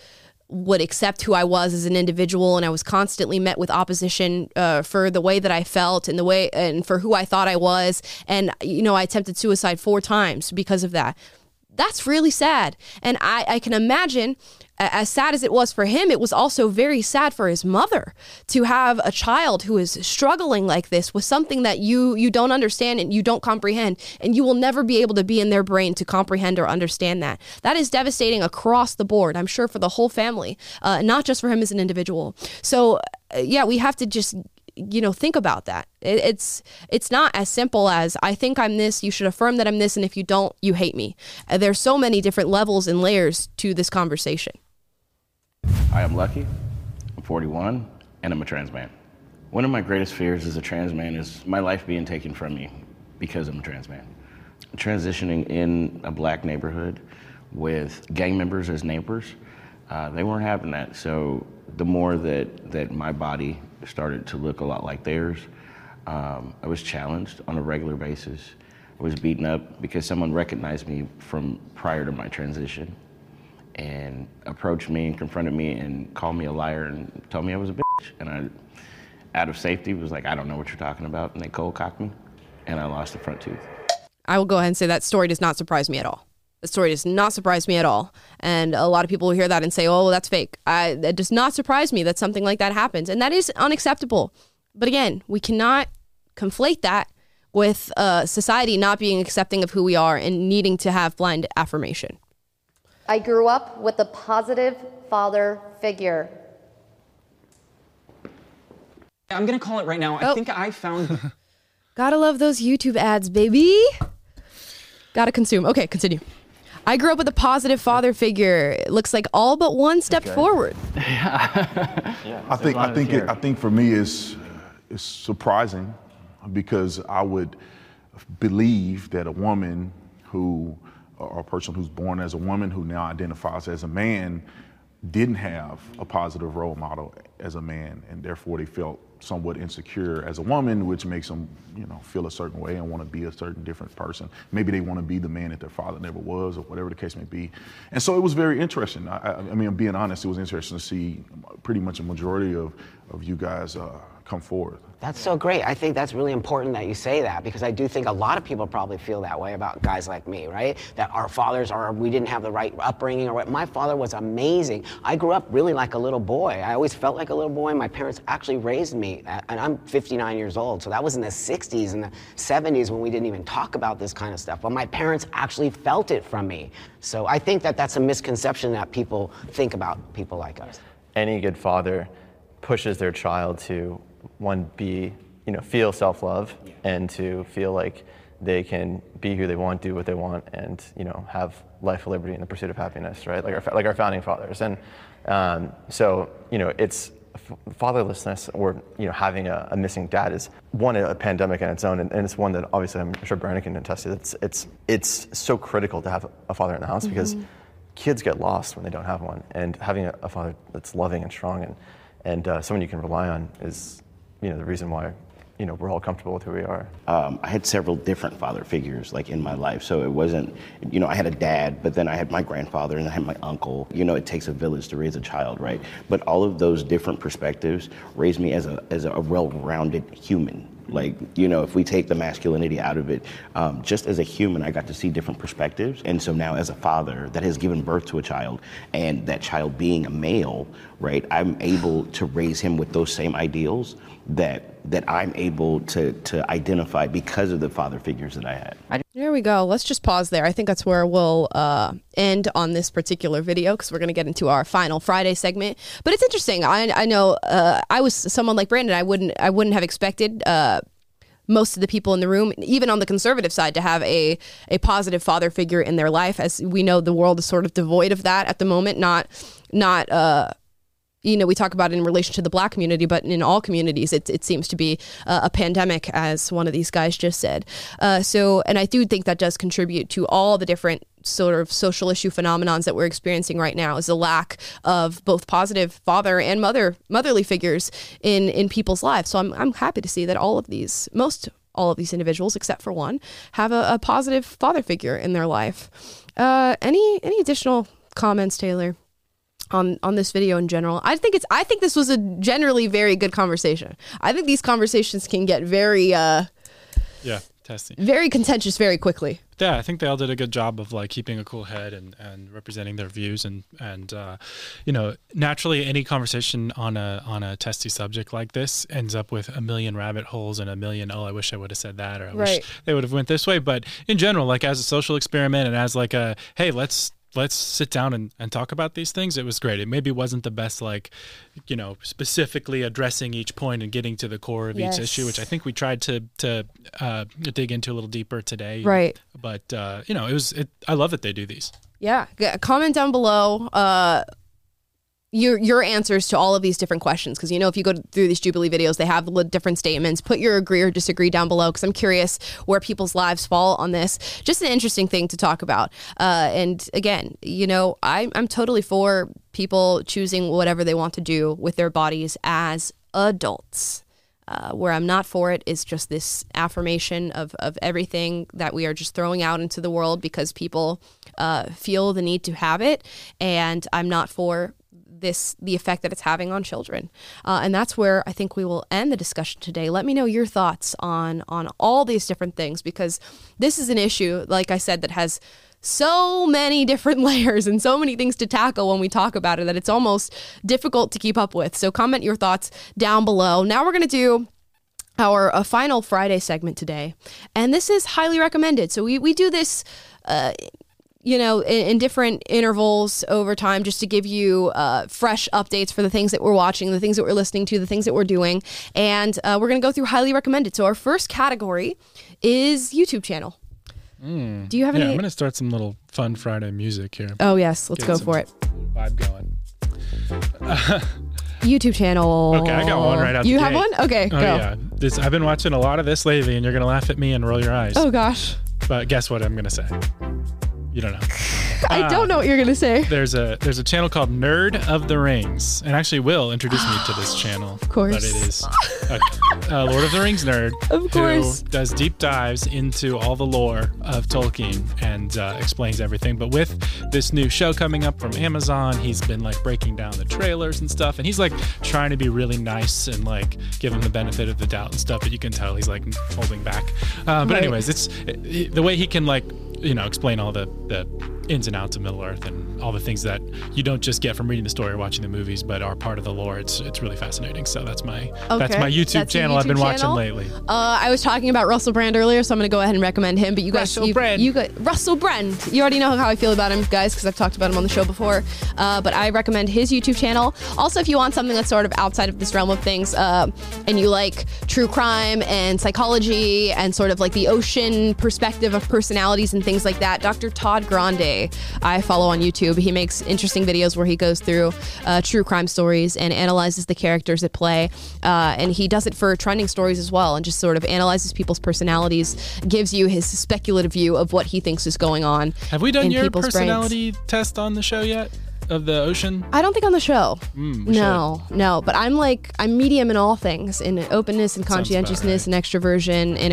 would accept who I was as an individual, and I was constantly met with opposition for the way that I felt and for who I thought I was. And, I attempted suicide 4 times because of that. That's really sad. And I can imagine, as sad as it was for him, it was also very sad for his mother to have a child who is struggling like this with something that you don't understand and you don't comprehend, and you will never be able to be in their brain to comprehend or understand that. That is devastating across the board, I'm sure, for the whole family, not just for him as an individual. So, we have to just think about that. It's not as simple as, I think I'm this, you should affirm that I'm this, and if you don't, you hate me. There's so many different levels and layers to this conversation. I am Lucky, I'm 41, and I'm a trans man. One of my greatest fears as a trans man is my life being taken from me because I'm a trans man. Transitioning in a black neighborhood with gang members as neighbors, they weren't having that. So the more that my body started to look a lot like theirs, I was challenged on a regular basis. I was beaten up because someone recognized me from prior to my transition and approached me and confronted me and called me a liar and told me I was a bitch. And I, out of safety, was like, I don't know what you're talking about. And they cold cocked me and I lost a front tooth. I will go ahead and say that story does not surprise me at all. The story does not surprise me at all. And a lot of people will hear that and say, oh, that's fake. It does not surprise me that something like that happens. And that is unacceptable. But again, we cannot conflate that with society not being accepting of who we are and needing to have blind affirmation. I grew up with a positive father figure. I'm going to call it right now. I think I found... Gotta love those YouTube ads, baby. Gotta consume. Okay, continue. I grew up with a positive father figure. It looks like all but one stepped forward. I think for me it's surprising because I would believe that a woman or a person who's born as a woman who now identifies as a man didn't have a positive role model as a man, and therefore they felt somewhat insecure as a woman, which makes them, feel a certain way and want to be a certain different person. Maybe they want to be the man that their father never was, or whatever the case may be. And so it was very interesting. I mean, I'm being honest, it was interesting to see pretty much a majority of you guys come forward. That's so great. I think that's really important that you say that, because I do think a lot of people probably feel that way about guys like me, right? That our fathers we didn't have the right upbringing or what. My father was amazing. I grew up really like a little boy. I always felt like a little boy. My parents actually raised me, and I'm 59 years old. So that was in the 60s and the 70s when we didn't even talk about this kind of stuff. But my parents actually felt it from me. So I think that that's a misconception that people think about people like us. Any good father pushes their child to feel self-love and to feel like they can be who they want, do what they want, and have life, liberty, and the pursuit of happiness, right? Like our founding fathers. And it's fatherlessness or having a missing dad is a pandemic in its own, and it's one that obviously I'm sure Brandon can attest to. It's so critical to have a father in the house because kids get lost when they don't have one, and having a father that's loving and strong and someone you can rely on is the reason why we're all comfortable with who we are. I had several different father figures in my life. So it wasn't, I had a dad, but then I had my grandfather and I had my uncle. It takes a village to raise a child, right? But all of those different perspectives raised me as a well-rounded human. If we take the masculinity out of it, just as a human, I got to see different perspectives. And so now as a father that has given birth to a child, and that child being a male, right, I'm able to raise him with those same ideals that I'm able to identify because of the father figures that I had. There we go. Let's just pause there. I think that's where we'll end on this particular video, because we're going to get into our final Friday segment. But it's interesting. I know I was someone like Brandon. I wouldn't have expected most of the people in the room, even on the conservative side, to have a positive father figure in their life. As we know, the world is sort of devoid of that at the moment. Not we talk about it in relation to the Black community, but in all communities, it seems to be a pandemic, as one of these guys just said. And I do think that does contribute to all the different sort of social issue phenomenons that we're experiencing right now, is the lack of both positive father and motherly figures in people's lives. So I'm happy to see that all of these individuals, except for one, have a positive father figure in their life. Any additional comments, Taylor? on this video in general. I think this was a generally very good conversation. I think these conversations can get very testy, very contentious very quickly. Yeah, I think they all did a good job of like keeping a cool head and representing their views and naturally any conversation on a testy subject like this ends up with a million rabbit holes and a million, I wish I would have said that, or I wish they would have went this way. But in general, like as a social experiment and as like a, hey, let's sit down and talk about these things, it was great. It maybe wasn't the best, like, specifically addressing each point and getting to the core of each issue, which I think we tried to dig into a little deeper today. Right. But, I love that they do these. Yeah. Comment down below your answers to all of these different questions, because if you go through these Jubilee videos, they have different statements. Put your agree or disagree down below, because I'm curious where people's lives fall on this. Just an interesting thing to talk about. And again, I'm totally for people choosing whatever they want to do with their bodies as adults. Where I'm not for it is just this affirmation of everything that we are just throwing out into the world because people feel the need to have it, and I'm not for the effect that it's having on children. And that's where I think we will end the discussion today. Let me know your thoughts on all these different things, because this is an issue, like I said, that has so many different layers and so many things to tackle when we talk about it that it's almost difficult to keep up with. So comment your thoughts down below. Now we're going to do our final Friday segment today. And this is highly recommended. So we do this in different intervals over time, just to give you fresh updates for the things that we're watching, the things that we're listening to, the things that we're doing. And we're going to go through highly recommended. So our first category is YouTube channel. Do you have any? I'm going to start some little fun Friday music here. Oh, yes. Let's go for it. Vibe going. YouTube channel. Okay, I got one right out the gate. You have one? Okay, go. Yeah. I've been watching a lot of this lately, and you're going to laugh at me and roll your eyes. Oh, gosh. But guess what I'm going to say? You don't know. I don't know what you're going to say. There's a channel called Nerd of the Rings. And actually Will introduced me to this channel. Of course. But it is a Lord of the Rings nerd. Of course. Who does deep dives into all the lore of Tolkien and explains everything. But with this new show coming up from Amazon, he's been like breaking down the trailers and stuff. And he's like trying to be really nice and like give him the benefit of the doubt and stuff. But you can tell he's like holding back. But anyways, it's the way he can like, explain all the ins and outs of Middle Earth and all the things that you don't just get from reading the story or watching the movies, but are part of the lore. It's really fascinating. So that's my YouTube channel I've been watching lately. I was talking about Russell Brand earlier, so I'm going to go ahead and recommend him. But you guys, Russell Brand. You already know how I feel about him, guys, because I've talked about him on the show before. But I recommend his YouTube channel. Also, if you want something that's sort of outside of this realm of things, and you like true crime and psychology and sort of like the ocean perspective of personalities and things like that, Dr. Todd Grande, I follow on YouTube. He makes interesting videos where he goes through true crime stories and analyzes the characters at play. And he does it for trending stories as well, and just sort of analyzes people's personalities, gives you his speculative view of what he thinks is going on. Have we done your personality test on the show yet? Of the ocean? I don't think on the show. No. But I'm medium in all things, in openness and conscientiousness and extroversion and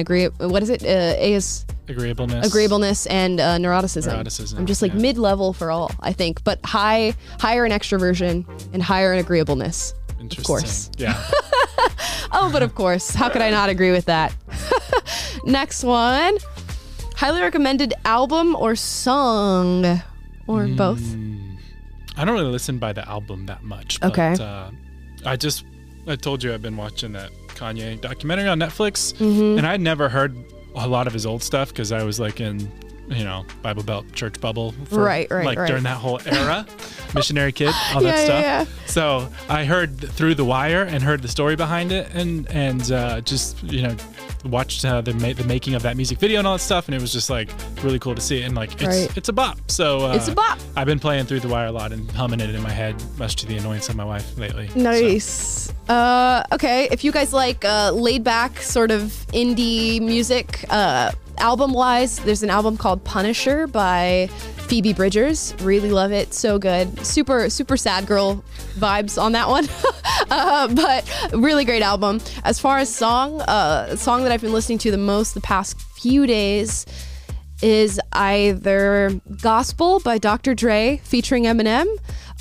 agreeableness and neuroticism. I'm just like mid-level for all, I think, but higher in extroversion and higher in agreeableness. Interesting. Of course. Yeah. Oh, but of course. How could I not agree with that? Next one. Highly recommended album or song or both? I don't really listen by the album that much. But, okay. I told you I've been watching that Kanye documentary on Netflix, and I'd never heard a lot of his old stuff because I was like in, Bible Belt church bubble for during that whole era, missionary kid, all that stuff. Yeah. So I heard Through the Wire and heard the story behind it, and just watched the making of that music video and all that stuff, and it was just like really cool to see it, and like it's a bop. So it's a bop. I've been playing Through the Wire a lot and humming it in my head, much to the annoyance of my wife lately. Nice. So. Okay, if you guys like laid back sort of indie music, album wise, there's an album called Punisher by Phoebe Bridgers. Really love it. So good. Super sad girl vibes on that one. But really great album. As far as song that I've been listening to the most the past few days is either Gospel by Dr. Dre featuring Eminem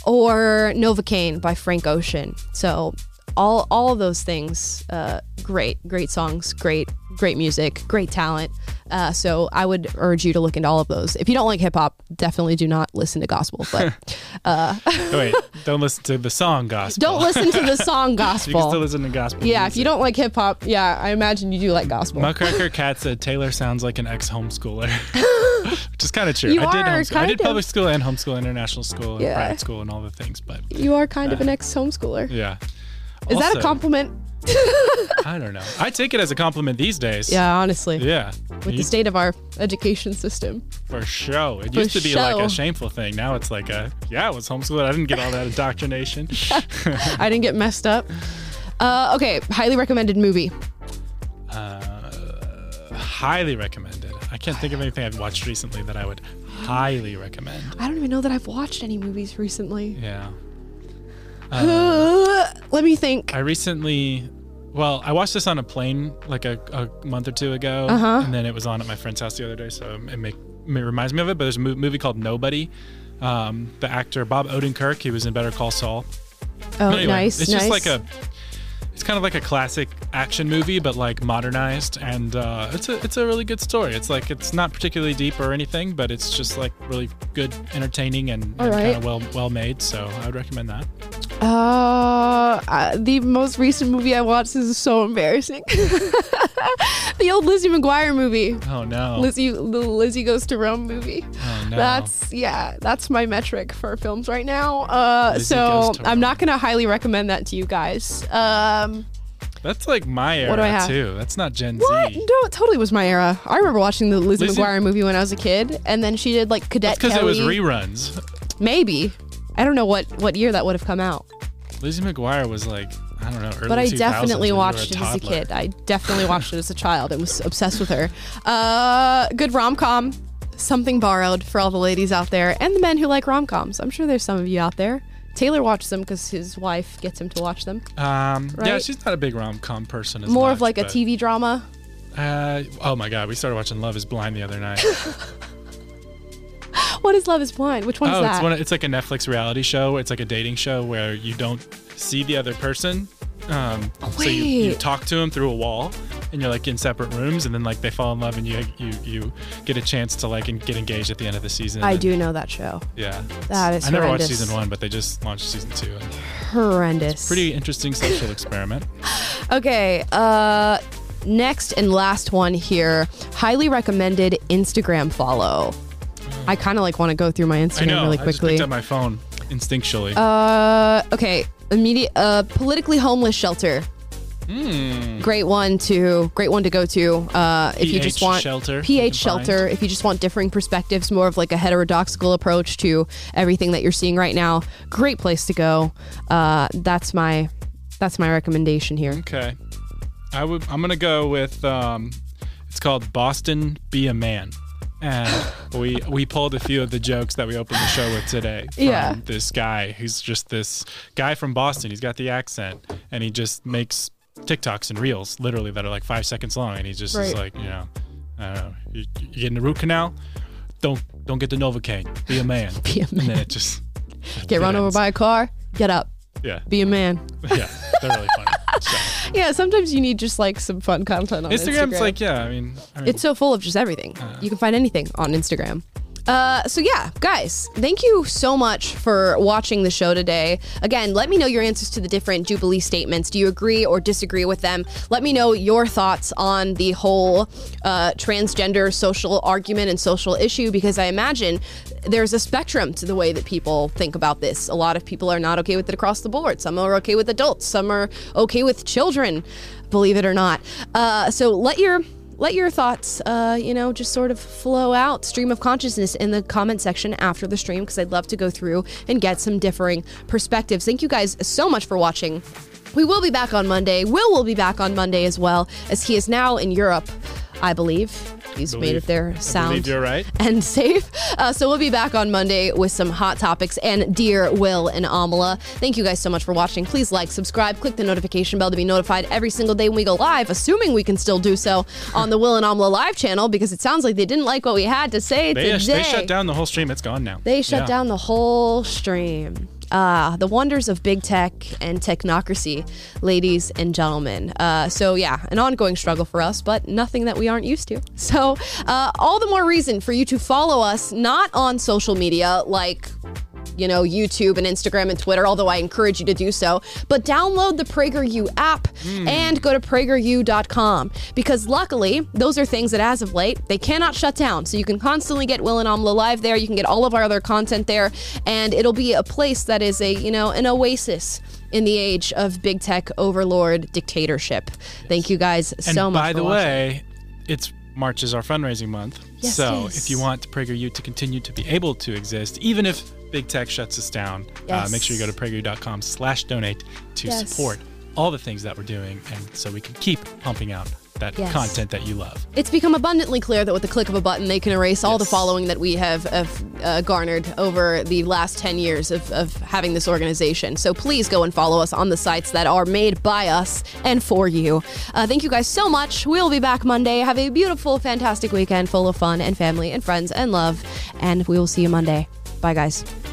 or Novocaine by Frank Ocean. So all of those things, great songs, great music, great talent. So I would urge you to look into all of those. If you don't like hip hop, definitely do not listen to gospel. But wait, don't listen to the song gospel. Don't listen to the song gospel. You can still listen to gospel. Yeah, music. if you don't like hip hop, yeah, I imagine you do like gospel. Muckraker Cat said Taylor sounds like an ex-homeschooler, which is kind of true. You I did are homeschool. I did kind public school and homeschool, international school, and Yeah. private school, and all the things. But You are kind of an ex-homeschooler. yeah, Is that a Also, compliment? I don't know. I take it as a compliment these days. Yeah, honestly. Yeah. With the state of our education system. For sure. It For used to be like show. a shameful thing. Now it's like I was homeschooled. I didn't get all that indoctrination. I didn't get messed up. Okay, highly recommended movie. Highly recommended. I can't think of anything I've watched recently that I would highly recommend. I don't even know that I've watched any movies recently. Yeah. Let me think. I watched this on a plane like a month or two ago, Uh-huh. and then it was on at my friend's house the other day, so it reminds me of it. But there's a movie called Nobody. The actor Bob Odenkirk, he was in Better Call Saul. Oh, Anyway, nice. It's nice. just it's kind of like a classic action movie, but like modernized, and it's a really good story. It's not particularly deep or anything, but it's just like really good, entertaining, and All right. kind of well made. So I would recommend that. The most recent movie I watched is so embarrassing. The old Lizzie McGuire movie. Oh no. The Lizzie Goes to Rome movie. Oh no. That's my metric for films right now. Lizzie So Goes to I'm not gonna highly recommend that to you guys. That's like my era What do I have? too. That's not Gen What? Z. No, it totally was my era. I remember watching the Lizzie Lizzie- McGuire movie when I was a kid, and then she did like Cadet Because it Kelly. was reruns. Maybe. I don't know what year that would have come out. Lizzie McGuire was like, I don't know, early But I 2000s definitely when you were watched it as a toddler. kid. I definitely watched it as a child and was obsessed with her. Good rom-com. Something Borrowed for all the ladies out there and the men who like rom-coms. I'm sure there's some of you out there. Taylor watches them because his wife gets him to watch them. Yeah, Right? she's not a big rom-com person. More much, of like a but, TV drama. Oh my God, we started watching Love Is Blind the other night. What is Love Is Blind? Which one's that? It's like a Netflix reality show. It's like a dating show where you don't see the other person. So you Wait. talk to them through a wall, and you're like in separate rooms, and then like they fall in love, and you get a chance to like get engaged at the end of the season. I and- do know that show. Yeah. That is I never watched horrendous. season 1, but they just launched season 2. And Horrendous. pretty interesting social experiment. Okay, next and last one here. Highly recommended Instagram follow. I kind of like want to go through my Instagram I know. really I just quickly. picked up my phone instinctually. Okay, politically homeless shelter. Great one to go to if you just PH want shelter, you PH can shelter. If you just want differing perspectives, more of like a heterodoxical approach to everything that you're seeing right now. Great place to go. That's my recommendation here. Okay. I'm going to go with, it's called Boston Be a Man. And we pulled a few of the jokes that we opened the show with today from Yeah. this guy who's just this guy from Boston. He's got the accent, and he just makes TikToks and reels, literally, that are like 5 seconds long. And he just is Right. like, I don't know, you getting a root canal? Don't get the Novocaine. Be a man. Be a And then man. it just Get run over by a car. Get up. Yeah. Be a man. Yeah, they're really funny. So, Yeah, sometimes you need just like some fun content on Instagram. Instagram's like, I mean It's so full of just everything. You can find anything on Instagram. So yeah, guys, thank you so much for watching the show today. Again, let me know your answers to the different Jubilee statements. Do you agree or disagree with them? Let me know your thoughts on the whole transgender social argument and social issue, because I imagine there's a spectrum to the way that people think about this. A lot of people are not okay with it across the board. Some are okay with adults. Some are okay with children, believe it or not. So let your thoughts, just sort of flow out, stream of consciousness in the comment section after the stream, because I'd love to go through and get some differing perspectives. Thank you guys so much for watching. We will be back on Monday. Will be back on Monday as well, as he is now in Europe, I believe. He's made it there I sound believe you're right. and safe. So we'll be back on Monday with some hot topics and dear Will and Amala. Thank you guys so much for watching. Please like, subscribe, click the notification bell to be notified every single day when we go live, assuming we can still do so on the Will and Amala live channel, because it sounds like they didn't like what we had to say They today. shut down the whole stream. It's gone now. They shut Yeah. down the whole stream. the wonders of big tech and technocracy, ladies and gentlemen. So yeah, an ongoing struggle for us, but nothing that we aren't used to. So all the more reason for you to follow us, not on social media like YouTube and Instagram and Twitter, although I encourage you to do so, but download the PragerU app and go to PragerU.com, because luckily those are things that as of late, they cannot shut down. So you can constantly get Will and Amala live there. You can get all of our other content there, and it'll be a place that is an oasis in the age of big tech overlord dictatorship. Thank you guys so much. And by the way, March is our fundraising month. Yes, so yes. if you want PragerU to continue to be able to exist, even if big tech shuts us down, make sure you go to PragerU.com/donate to support all the things that we're doing, and so we can keep pumping out that content that you love. It's become abundantly clear that with the click of a button, they can erase all the following that we have garnered over the last 10 years of having this organization. So please go and follow us on the sites that are made by us and for you. Thank you guys so much. We'll be back Monday. Have a beautiful, fantastic weekend full of fun and family and friends and love, and we will see you Monday. Bye, guys.